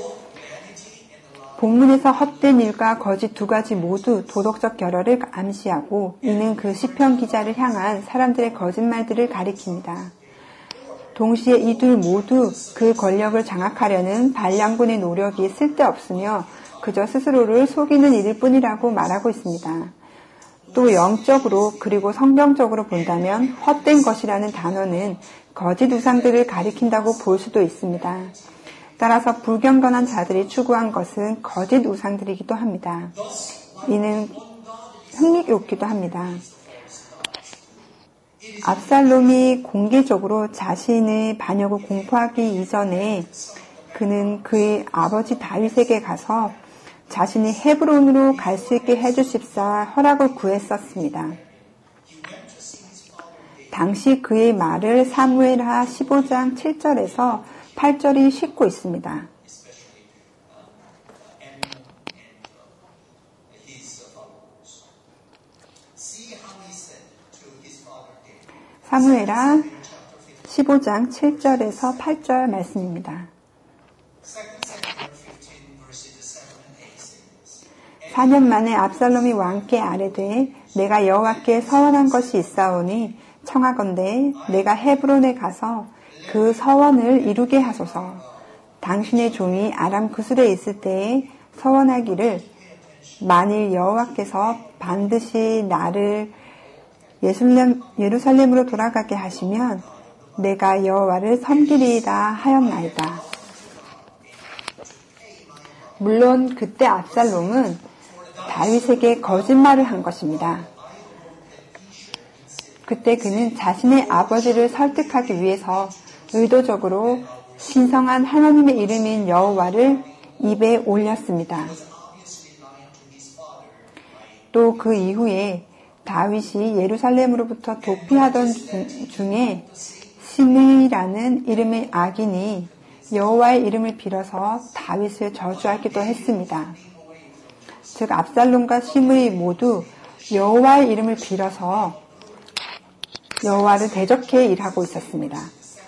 본문에서 헛된 일과 거짓 두 가지 모두 도덕적 결여를 암시하고 이는 그 시편 기자를 향한 사람들의 거짓말들을 가리킵니다. 동시에 이 둘 모두 그 권력을 장악하려는 반란군의 노력이 쓸데없으며 그저 스스로를 속이는 일일 뿐이라고 말하고 있습니다. 또 영적으로 그리고 성경적으로 본다면 헛된 것이라는 단어는 거짓 우상들을 가리킨다고 볼 수도 있습니다. 따라서 불경건한 자들이 추구한 것은 거짓 우상들이기도 합니다. 이는 흥미롭기도 합니다. 압살롬이 공개적으로 자신의 반역을 공포하기 이전에 그는 그의 아버지 다윗에게 가서 자신이 헤브론으로 갈 수 있게 해주십사 허락을 구했었습니다. 당시 그의 말을 사무엘하 십오 장 칠 절에서 팔 절이 싣고 있습니다. 사무엘하 십오 장 칠 절에서 팔 절 말씀입니다. 사 년 만에 압살롬이 왕께 아뢰되 내가 여호와께 서원한 것이 있사오니 청하건대 내가 헤브론에 가서 그 서원을 이루게 하소서. 당신의 종이 아람 구슬에 있을 때에 서원하기를 만일 여호와께서 반드시 나를 예술렘, 예루살렘으로 돌아가게 하시면 내가 여호와를 섬기리이다 하였나이다. 물론 그때 압살롬은 다윗에게 거짓말을 한 것입니다. 그때 그는 자신의 아버지를 설득하기 위해서 의도적으로 신성한 하나님의 이름인 여호와를 입에 올렸습니다. 또 그 이후에 다윗이 예루살렘으로부터 도피하던 중에 시므이라는 이름의 악인이 여호와의 이름을 빌어서 다윗을 저주하기도 했습니다. 즉 압살롬과 시므이 모두 여호와의 이름을 빌어서 여호와를 대적해 일하고 있었습니다.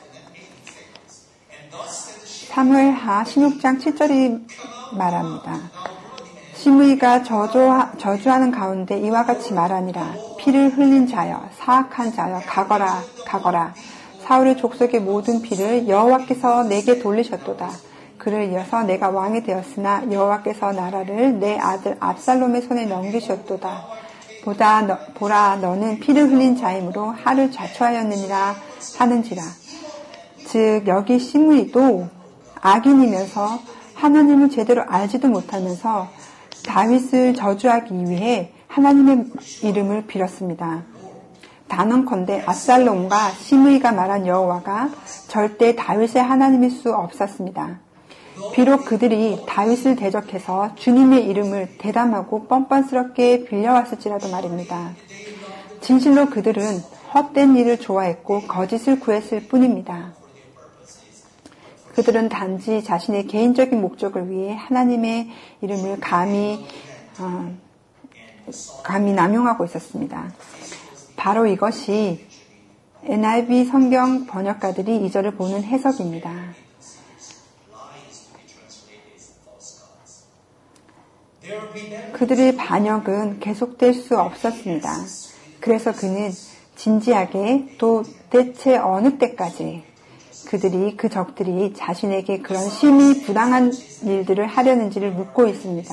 사무엘하 십육 장 칠 절이 말합니다. 시므이가 저주하, 저주하는 가운데 이와 같이 말하니라. 피를 흘린 자여, 사악한 자여, 가거라, 가거라. 사울의 족속의 모든 피를 여호와께서 내게 돌리셨도다. 그를 이어서 내가 왕이 되었으나 여호와께서 나라를 내 아들 압살롬의 손에 넘기셨도다. 보다 너, 보라 너는 피를 흘린 자이므로 하를 자초하였느니라 하는지라. 즉 여기 시므이도 악인이면서 하나님을 제대로 알지도 못하면서 다윗을 저주하기 위해 하나님의 이름을 빌었습니다. 단언컨대 압살롬과 시므이가 말한 여호와가 절대 다윗의 하나님일 수 없었습니다. 비록 그들이 다윗을 대적해서 주님의 이름을 대담하고 뻔뻔스럽게 빌려왔을지라도 말입니다. 진실로 그들은 헛된 일을 좋아했고 거짓을 구했을 뿐입니다. 그들은 단지 자신의 개인적인 목적을 위해 하나님의 이름을 감히 어, 감히 남용하고 있었습니다. 바로 이것이 엔 아이 브이 성경 번역가들이 이 절을 보는 해석입니다. 그들의 반역은 계속될 수 없었습니다. 그래서 그는 진지하게 또 대체 어느 때까지 그들이 그 적들이 자신에게 그런 심히 부당한 일들을 하려는지를 묻고 있습니다.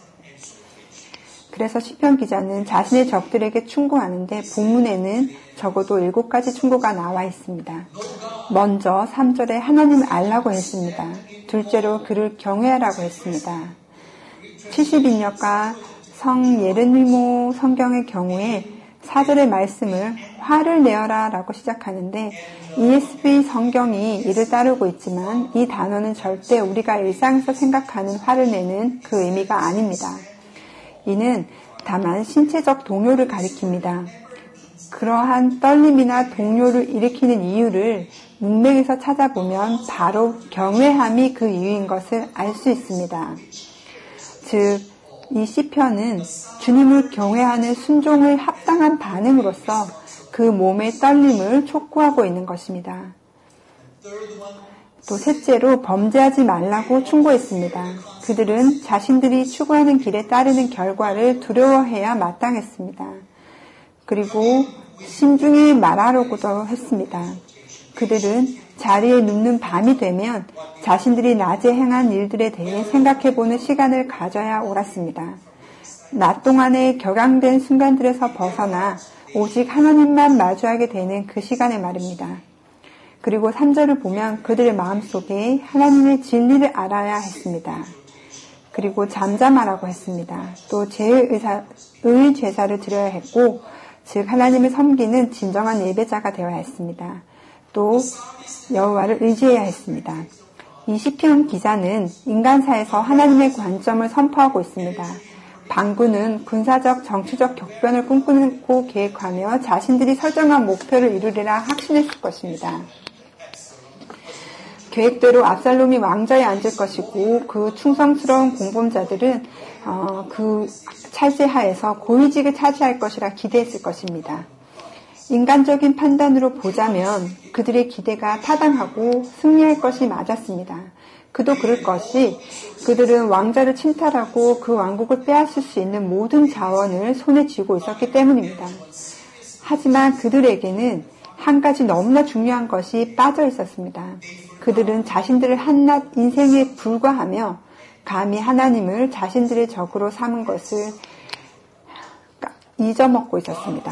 그래서 시편 기자는 자신의 적들에게 충고하는데 본문에는 적어도 일곱 가지 충고가 나와 있습니다. 먼저 삼 절에 하나님을 알라고 했습니다. 둘째로 그를 경외하라고 했습니다. 칠십 인역과 성 예르니모 성경의 경우에 사 절의 말씀을 화를 내어라 라고 시작하는데 이 에스 비 성경이 이를 따르고 있지만 이 단어는 절대 우리가 일상에서 생각하는 화를 내는 그 의미가 아닙니다. 이는 다만 신체적 동요를 가리킵니다. 그러한 떨림이나 동요를 일으키는 이유를 문맥에서 찾아보면 바로 경외함이 그 이유인 것을 알 수 있습니다. 즉, 이 시편은 주님을 경외하는 순종의 합당한 반응으로서 그 몸의 떨림을 촉구하고 있는 것입니다. 또 셋째로 범죄하지 말라고 충고했습니다. 그들은 자신들이 추구하는 길에 따르는 결과를 두려워해야 마땅했습니다. 그리고 신중히 말하려고도 했습니다. 그들은 자리에 눕는 밤이 되면 자신들이 낮에 행한 일들에 대해 생각해보는 시간을 가져야 옳았습니다. 낮 동안의 격양된 순간들에서 벗어나 오직 하나님만 마주하게 되는 그 시간에 말입니다. 그리고 삼 절을 보면 그들의 마음속에 하나님의 진리를 알아야 했습니다. 그리고 잠잠하라고 했습니다. 또 제의의사, 의제사를 드려야 했고, 즉 하나님을 섬기는 진정한 예배자가 되어야 했습니다. 또 여호와를 의지해야 했습니다. 이 시편 기자는 인간사에서 하나님의 관점을 선포하고 있습니다. 반군은 군사적, 정치적 격변을 꿈꾸고 계획하며 자신들이 설정한 목표를 이루리라 확신했을 것입니다. 계획대로 압살롬이 왕좌에 앉을 것이고 그 충성스러운 공범자들은 어, 그 찰제하에서 고위직을 차지할 것이라 기대했을 것입니다. 인간적인 판단으로 보자면 그들의 기대가 타당하고 승리할 것이 맞았습니다. 그도 그럴 것이 그들은 왕자를 침탈하고 그 왕국을 빼앗을 수 있는 모든 자원을 손에 쥐고 있었기 때문입니다. 하지만 그들에게는 한 가지 너무나 중요한 것이 빠져 있었습니다. 그들은 자신들을 한낱 인생에 불과하며 감히 하나님을 자신들의 적으로 삼은 것을 잊어먹고 있었습니다.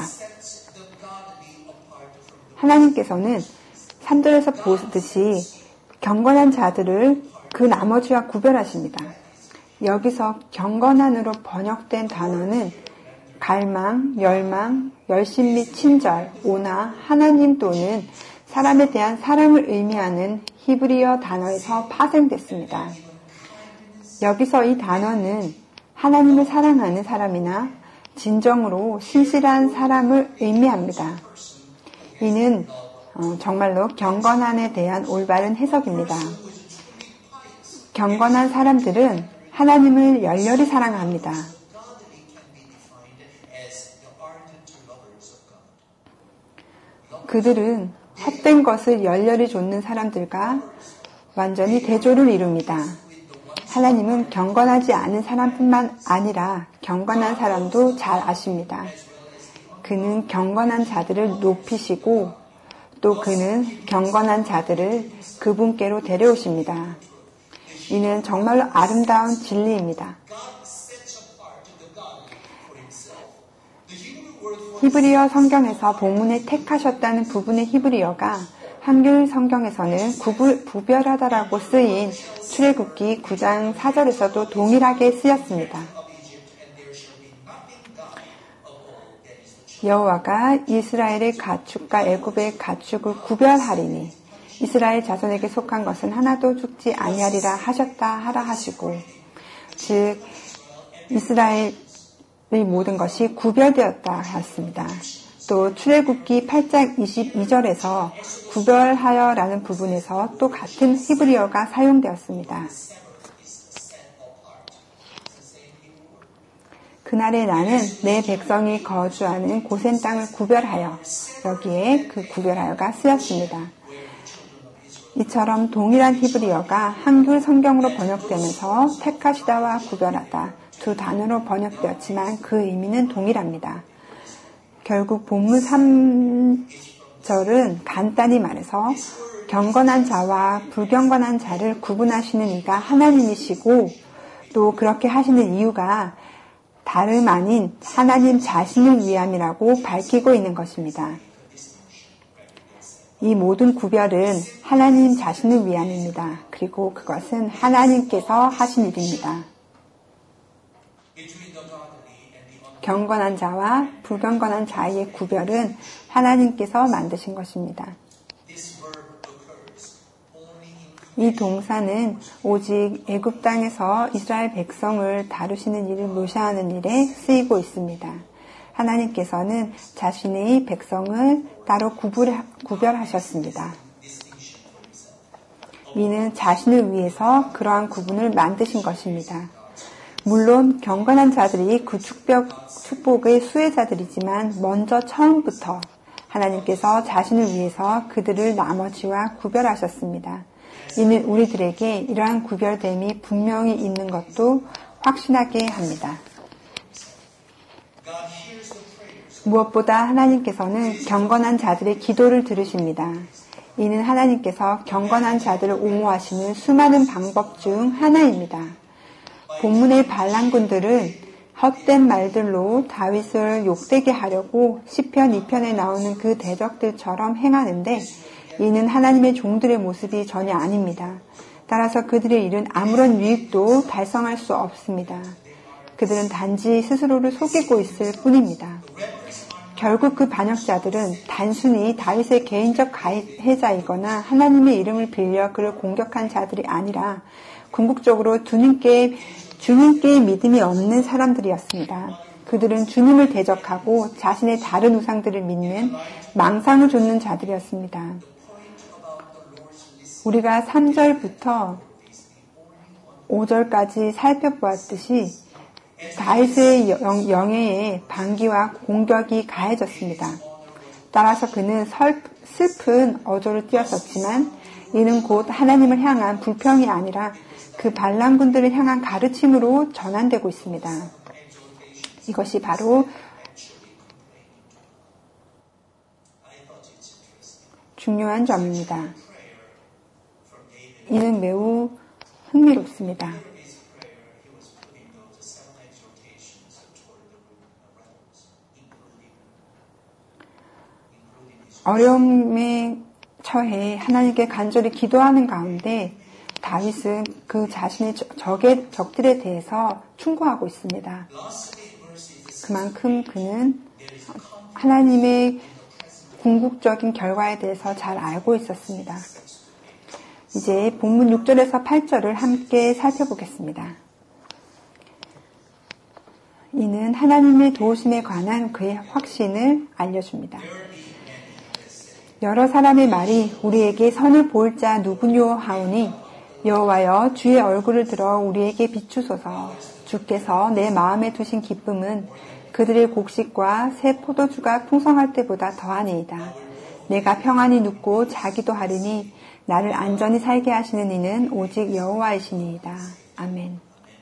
하나님께서는 삼 절에서 보듯이 경건한 자들을 그 나머지와 구별하십니다. 여기서 경건한으로 번역된 단어는 갈망, 열망, 열심 및 친절, 오나, 하나님 또는 사람에 대한 사랑을 의미하는 히브리어 단어에서 파생됐습니다. 여기서 이 단어는 하나님을 사랑하는 사람이나 진정으로 신실한 사람을 의미합니다. 이는 정말로 경건함에 대한 올바른 해석입니다. 경건한 사람들은 하나님을 열렬히 사랑합니다. 그들은 헛된 것을 열렬히 좇는 사람들과 완전히 대조를 이룹니다. 하나님은 경건하지 않은 사람뿐만 아니라 경건한 사람도 잘 아십니다. 그는 경건한 자들을 높이시고 또 그는 경건한 자들을 그분께로 데려오십니다. 이는 정말로 아름다운 진리입니다. 히브리어 성경에서 본문에 택하셨다는 부분의 히브리어가 한글 성경에서는 구분, 구별하다라고 쓰인 출애굽기 구 장 사 절에서도 동일하게 쓰였습니다. 여호와가 이스라엘의 가축과 애굽의 가축을 구별하리니 이스라엘 자손에게 속한 것은 하나도 죽지 아니하리라 하셨다 하라 하시고, 즉 이스라엘의 모든 것이 구별되었다 하였습니다. 또 출애굽기 팔 장 이십이 절에서 구별하여라는 부분에서 또 같은 히브리어가 사용되었습니다. 그날에 나는 내 백성이 거주하는 고센 땅을 구별하여, 여기에 그 구별하여가 쓰였습니다. 이처럼 동일한 히브리어가 한글 성경으로 번역되면서 택하시다와 구별하다 두 단어로 번역되었지만 그 의미는 동일합니다. 결국 본문 삼 절은 간단히 말해서 경건한 자와 불경건한 자를 구분하시는 이가 하나님이시고, 또 그렇게 하시는 이유가 다름 아닌 하나님 자신을 위함이라고 밝히고 있는 것입니다. 이 모든 구별은 하나님 자신을 위함입니다. 그리고 그것은 하나님께서 하신 일입니다. 경건한 자와 불경건한 자의 구별은 하나님께서 만드신 것입니다. 이 동사는 오직 애굽 땅에서 이스라엘 백성을 다루시는 일을 묘사하는 일에 쓰이고 있습니다. 하나님께서는 자신의 백성을 따로 구별하셨습니다. 이는 자신을 위해서 그러한 구분을 만드신 것입니다. 물론 경건한 자들이 그 축복, 축복의 수혜자들이지만 먼저 처음부터 하나님께서 자신을 위해서 그들을 나머지와 구별하셨습니다. 이는 우리들에게 이러한 구별됨이 분명히 있는 것도 확신하게 합니다. 무엇보다 하나님께서는 경건한 자들의 기도를 들으십니다. 이는 하나님께서 경건한 자들을 옹호하시는 수많은 방법 중 하나입니다. 본문의 반란군들은 헛된 말들로 다윗을 욕되게 하려고 시편 이 편에 나오는 그 대적들처럼 행하는데, 이는 하나님의 종들의 모습이 전혀 아닙니다. 따라서 그들의 일은 아무런 유익도 달성할 수 없습니다. 그들은 단지 스스로를 속이고 있을 뿐입니다. 결국 그 반역자들은 단순히 다윗의 개인적 가해자이거나 하나님의 이름을 빌려 그를 공격한 자들이 아니라 궁극적으로 주님께, 주님께 믿음이 없는 사람들이었습니다. 그들은 주님을 대적하고 자신의 다른 우상들을 믿는 망상을 좇는 자들이었습니다. 우리가 삼 절부터 오 절까지 살펴보았듯이 다윗의 영예에 반기와 공격이 가해졌습니다. 따라서 그는 슬픈 어조를 띄었었지만 이는 곧 하나님을 향한 불평이 아니라 그 반란군들을 향한 가르침으로 전환되고 있습니다. 이것이 바로 중요한 점입니다. 이는 매우 흥미롭습니다. 어려움에 처해 하나님께 간절히 기도하는 가운데 다윗은 그 자신의 적의, 적들에 대해서 충고하고 있습니다. 그만큼 그는 하나님의 궁극적인 결과에 대해서 잘 알고 있었습니다. 이제 본문 육 절에서 팔 절을 함께 살펴보겠습니다. 이는 하나님의 도우심에 관한 그의 확신을 알려줍니다. 여러 사람의 말이 우리에게 선을 보일 자 누구뇨 하오니 여호와여 주의 얼굴을 들어 우리에게 비추소서. 주께서 내 마음에 두신 기쁨은 그들의 곡식과 새 포도주가 풍성할 때보다 더하니이다. 내가 평안히 눕고 자기도 하리니 나를 안전히 살게 하시는 이는 오직 여호와이시니이다. 아멘.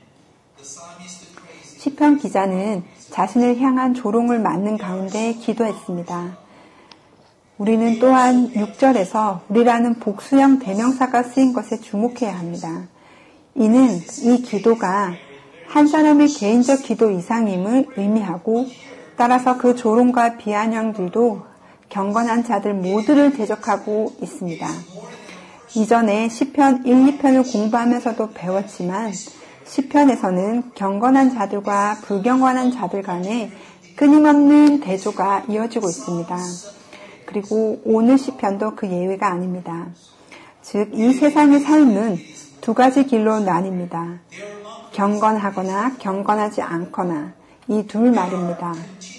시편 기자는 자신을 향한 조롱을 맞는 가운데 기도했습니다. 우리는 또한 육 절에서 우리라는 복수형 대명사가 쓰인 것에 주목해야 합니다. 이는 이 기도가 한 사람의 개인적 기도 이상임을 의미하고 따라서 그 조롱과 비아냥들도 경건한 자들 모두를 대적하고 있습니다. 이전에 시편 일, 이 편을 공부하면서도 배웠지만 시편에서는 경건한 자들과 불경건한 자들 간에 끊임없는 대조가 이어지고 있습니다. 그리고 오늘 시편도 그 예외가 아닙니다. 즉, 이 세상의 삶은 두 가지 길로 나뉩니다. 경건하거나 경건하지 않거나 이 둘 말입니다.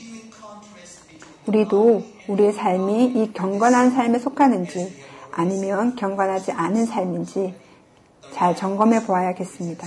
우리도 우리의 삶이 이 경건한 삶에 속하는지 아니면 경건하지 않은 삶인지 잘 점검해 보아야겠습니다.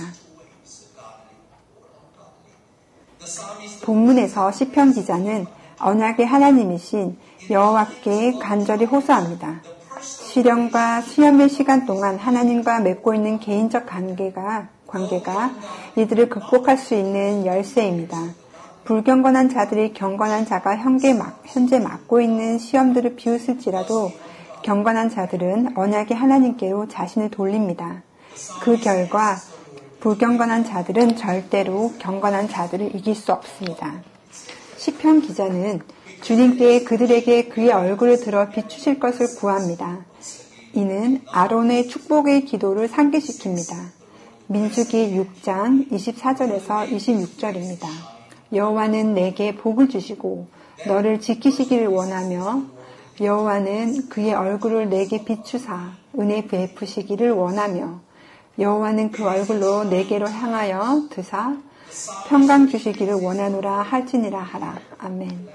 본문에서 시편 기자는 언약의 하나님이신 여호와께 간절히 호소합니다. 시련과 시험의 시간 동안 하나님과 맺고 있는 개인적 관계가, 관계가 이들을 극복할 수 있는 열쇠입니다. 불경건한 자들이 경건한 자가 현재, 막, 현재 맡고 있는 시험들을 비웃을지라도 경건한 자들은 언약의 하나님께로 자신을 돌립니다. 그 결과 불경건한 자들은 절대로 경건한 자들을 이길 수 없습니다. 시편 기자는 주님께 그들에게 그의 얼굴을 들어 비추실 것을 구합니다. 이는 아론의 축복의 기도를 상기시킵니다. 민수기 육 장 이십사 절에서 이십육 절입니다. 여호와는 내게 복을 주시고 너를 지키시기를 원하며 여호와는 그의 얼굴을 내게 비추사 은혜 베푸시기를 원하며 여호와는 그 얼굴로 내게로 향하여 드사 평강 주시기를 원하노라 할지니라 하라. 아멘.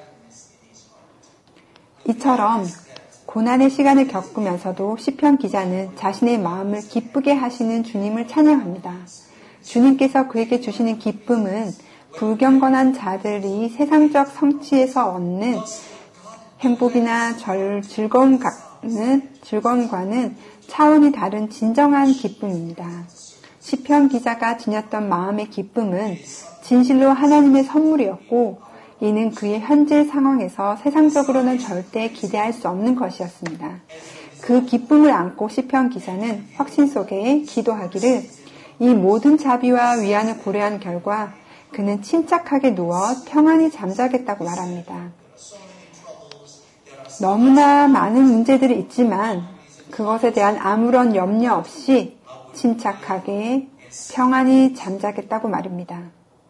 이처럼 고난의 시간을 겪으면서도 시편 기자는 자신의 마음을 기쁘게 하시는 주님을 찬양합니다. 주님께서 그에게 주시는 기쁨은 불경건한 자들이 세상적 성취에서 얻는 행복이나 절, 즐거움과는, 즐거움과는 차원이 다른 진정한 기쁨입니다. 시편 기자가 지녔던 마음의 기쁨은 진실로 하나님의 선물이었고 이는 그의 현재 상황에서 세상적으로는 절대 기대할 수 없는 것이었습니다. 그 기쁨을 안고 시편 기자는 확신 속에 기도하기를 이 모든 자비와 위안을 고려한 결과 그는 침착하게 누워 평안히 잠자겠다고 말합니다. 너무나 많은 문제들이 있지만 그것에 대한 아무런 염려 없이 침착하게 평안히 잠자겠다고 말입니다.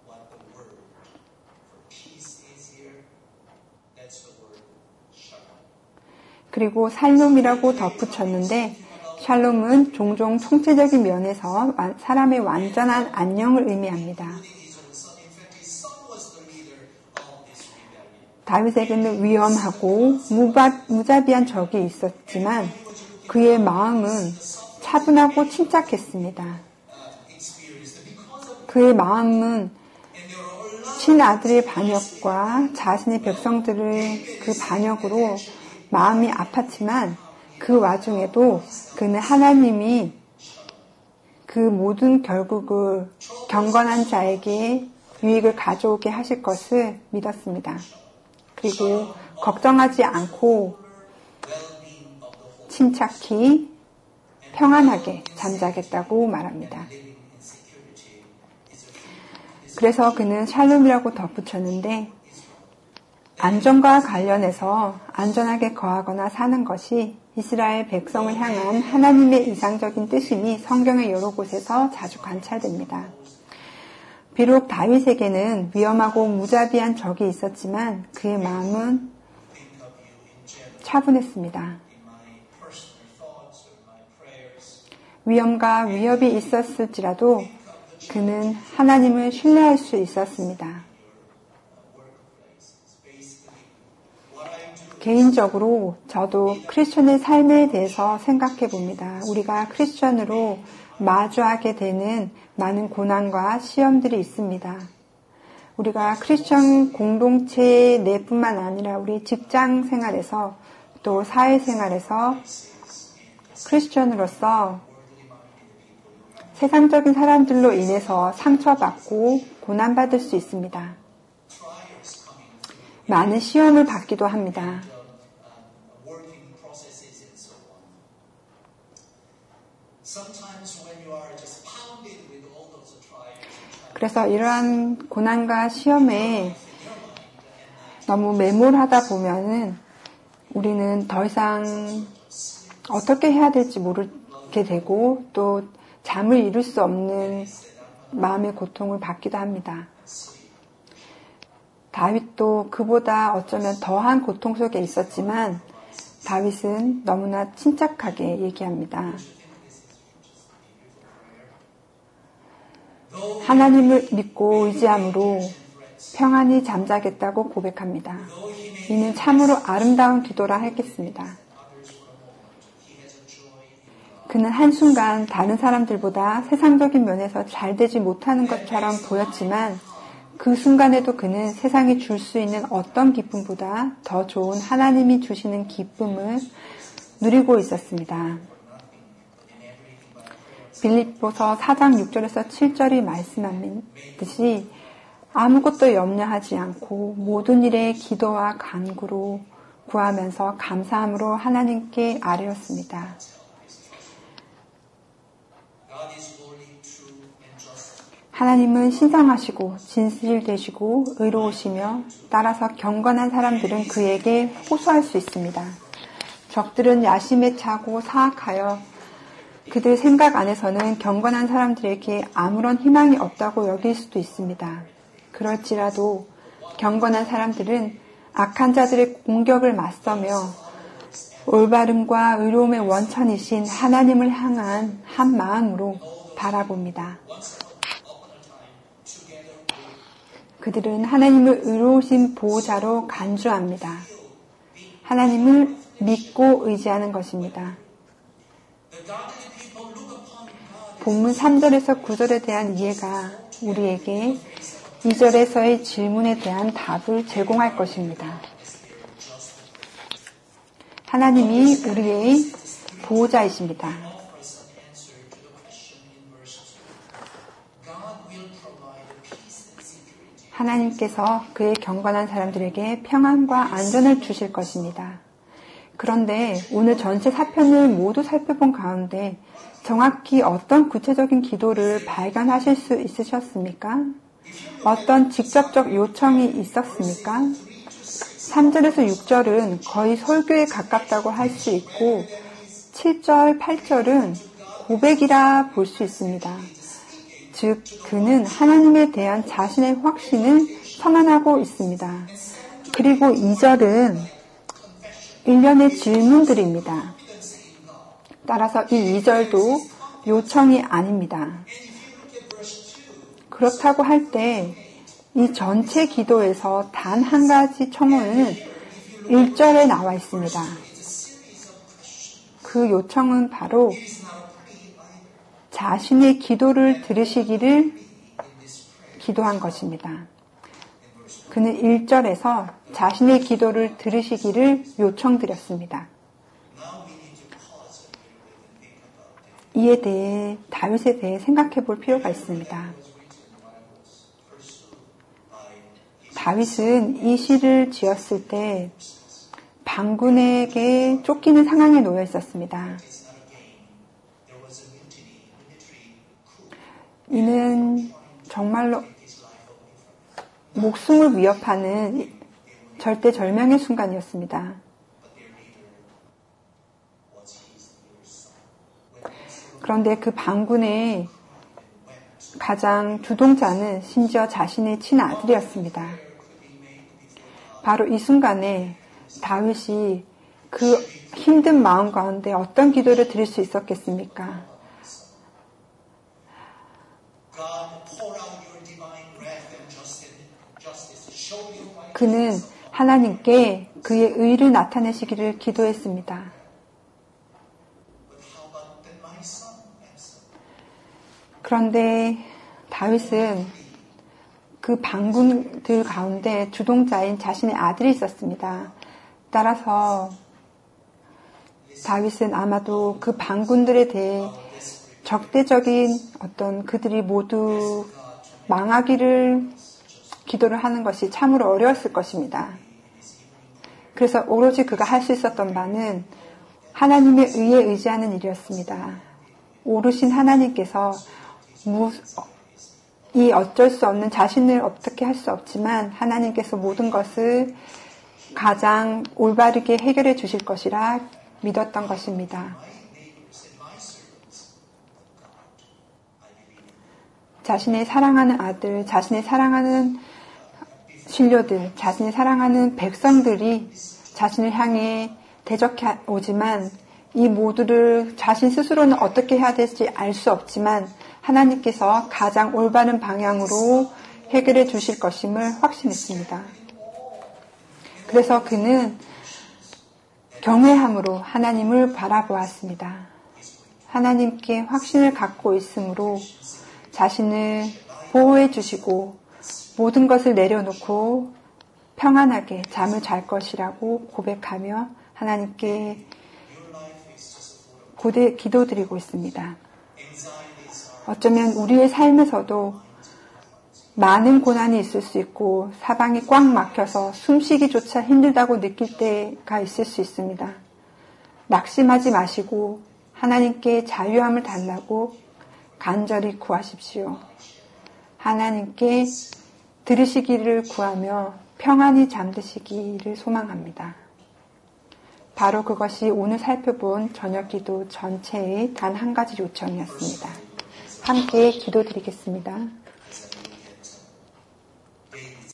그리고 살롬이라고 덧붙였는데 샬롬은 종종 총체적인 면에서 사람의 완전한 안녕을 의미합니다. 다윗에게는 위험하고 무자비한 적이 있었지만 그의 마음은 차분하고 침착했습니다. 그의 마음은 친아들의 반역과 자신의 백성들의 그 반역으로 마음이 아팠지만 그 와중에도 그는 하나님이 그 모든 결국을 경건한 자에게 유익을 가져오게 하실 것을 믿었습니다. 그리고 걱정하지 않고 침착히 평안하게 잠자겠다고 말합니다. 그래서 그는 샬롬이라고 덧붙였는데 안전과 관련해서 안전하게 거하거나 사는 것이 이스라엘 백성을 향한 하나님의 이상적인 뜻임이 성경의 여러 곳에서 자주 관찰됩니다. 비록 다윗에게는 위험하고 무자비한 적이 있었지만 그의 마음은 차분했습니다. 위험과 위협이 있었을지라도 그는 하나님을 신뢰할 수 있었습니다. 개인적으로 저도 크리스천의 삶에 대해서 생각해 봅니다. 우리가 크리스천으로 마주하게 되는 많은 고난과 시험들이 있습니다. 우리가 크리스천 공동체 내뿐만 아니라 우리 직장 생활에서 또 사회생활에서 크리스천으로서 세상적인 사람들로 인해서 상처받고 고난받을 수 있습니다. 많은 시험을 받기도 합니다. 그래서 이러한 고난과 시험에 너무 매몰하다 보면은 우리는 더 이상 어떻게 해야 될지 모르게 되고 또 잠을 이룰 수 없는 마음의 고통을 받기도 합니다. 다윗도 그보다 어쩌면 더한 고통 속에 있었지만 다윗은 너무나 침착하게 얘기합니다. 하나님을 믿고 의지함으로 평안히 잠자겠다고 고백합니다. 이는 참으로 아름다운 기도라 하겠습니다. 그는 한순간 다른 사람들보다 세상적인 면에서 잘 되지 못하는 것처럼 보였지만 그 순간에도 그는 세상이 줄 수 있는 어떤 기쁨보다 더 좋은 하나님이 주시는 기쁨을 누리고 있었습니다. 빌립보서 사 장 육 절에서 칠 절이 말씀하듯이 아무것도 염려하지 않고 모든 일에 기도와 간구로 구하면서 감사함으로 하나님께 아뢰었습니다. 하나님은 신성하시고 진실되시고 의로우시며 따라서 경건한 사람들은 그에게 호소할 수 있습니다. 적들은 야심에 차고 사악하여 그들 생각 안에서는 경건한 사람들에게 아무런 희망이 없다고 여길 수도 있습니다. 그럴지라도 경건한 사람들은 악한 자들의 공격을 맞서며 올바름과 의로움의 원천이신 하나님을 향한 한 마음으로 바라봅니다. 그들은 하나님을 의로우신 보호자로 간주합니다. 하나님을 믿고 의지하는 것입니다. 본문 삼 절에서 구 절에 대한 이해가 우리에게 이 절에서의 질문에 대한 답을 제공할 것입니다. 하나님이 우리의 보호자이십니다. 하나님께서 그의 경건한 사람들에게 평안과 안전을 주실 것입니다. 그런데 오늘 전체 사편을 모두 살펴본 가운데 정확히 어떤 구체적인 기도를 발견하실 수 있으셨습니까? 어떤 직접적 요청이 있었습니까? 삼 절에서 육 절은 거의 설교에 가깝다고 할 수 있고 칠 절, 팔 절은 고백이라 볼 수 있습니다. 즉 그는 하나님에 대한 자신의 확신을 선언하고 있습니다. 그리고 이 절은 일련의 질문들입니다. 따라서 이 이 절도 요청이 아닙니다. 그렇다고 할 때 이 전체 기도에서 단 한 가지 청원은 일 절에 나와 있습니다. 그 요청은 바로 자신의 기도를 들으시기를 기도한 것입니다. 그는 일 절에서 자신의 기도를 들으시기를 요청드렸습니다. 이에 대해 다윗에 대해 생각해 볼 필요가 있습니다. 다윗은 이 시를 지었을 때 반군에게 쫓기는 상황에 놓여 있었습니다. 이는 정말로 목숨을 위협하는 절대절명의 순간이었습니다. 그런데 그 반군의 가장 주동자는 심지어 자신의 친아들이었습니다. 바로 이 순간에 다윗이 그 힘든 마음 가운데 어떤 기도를 드릴 수 있었겠습니까? 그는 하나님께 그의 의를 나타내시기를 기도했습니다. 그런데 다윗은 그 반군들 가운데 주동자인 자신의 아들이 있었습니다. 따라서 다윗은 아마도 그 반군들에 대해 적대적인 어떤 그들이 모두 망하기를 기도를 하는 것이 참으로 어려웠을 것입니다. 그래서 오로지 그가 할 수 있었던 바는 하나님의 의에 의지하는 일이었습니다. 오르신 하나님께서 이 어쩔 수 없는 자신을 어떻게 할 수 없지만 하나님께서 모든 것을 가장 올바르게 해결해 주실 것이라 믿었던 것입니다. 자신의 사랑하는 아들, 자신의 사랑하는 신료들, 자신의 사랑하는 백성들이 자신을 향해 대적해 오지만 이 모두를 자신 스스로는 어떻게 해야 될지 알 수 없지만 하나님께서 가장 올바른 방향으로 해결해 주실 것임을 확신했습니다. 그래서 그는 경외함으로 하나님을 바라보았습니다. 하나님께 확신을 갖고 있으므로 자신을 보호해 주시고 모든 것을 내려놓고 평안하게 잠을 잘 것이라고 고백하며 하나님께 고대 기도드리고 있습니다. 어쩌면 우리의 삶에서도 많은 고난이 있을 수 있고 사방이 꽉 막혀서 숨쉬기조차 힘들다고 느낄 때가 있을 수 있습니다. 낙심하지 마시고 하나님께 자유함을 달라고 간절히 구하십시오. 하나님께 들으시기를 구하며 평안히 잠드시기를 소망합니다. 바로 그것이 오늘 살펴본 저녁기도 전체의 단 한 가지 요청이었습니다. 함께 기도드리겠습니다.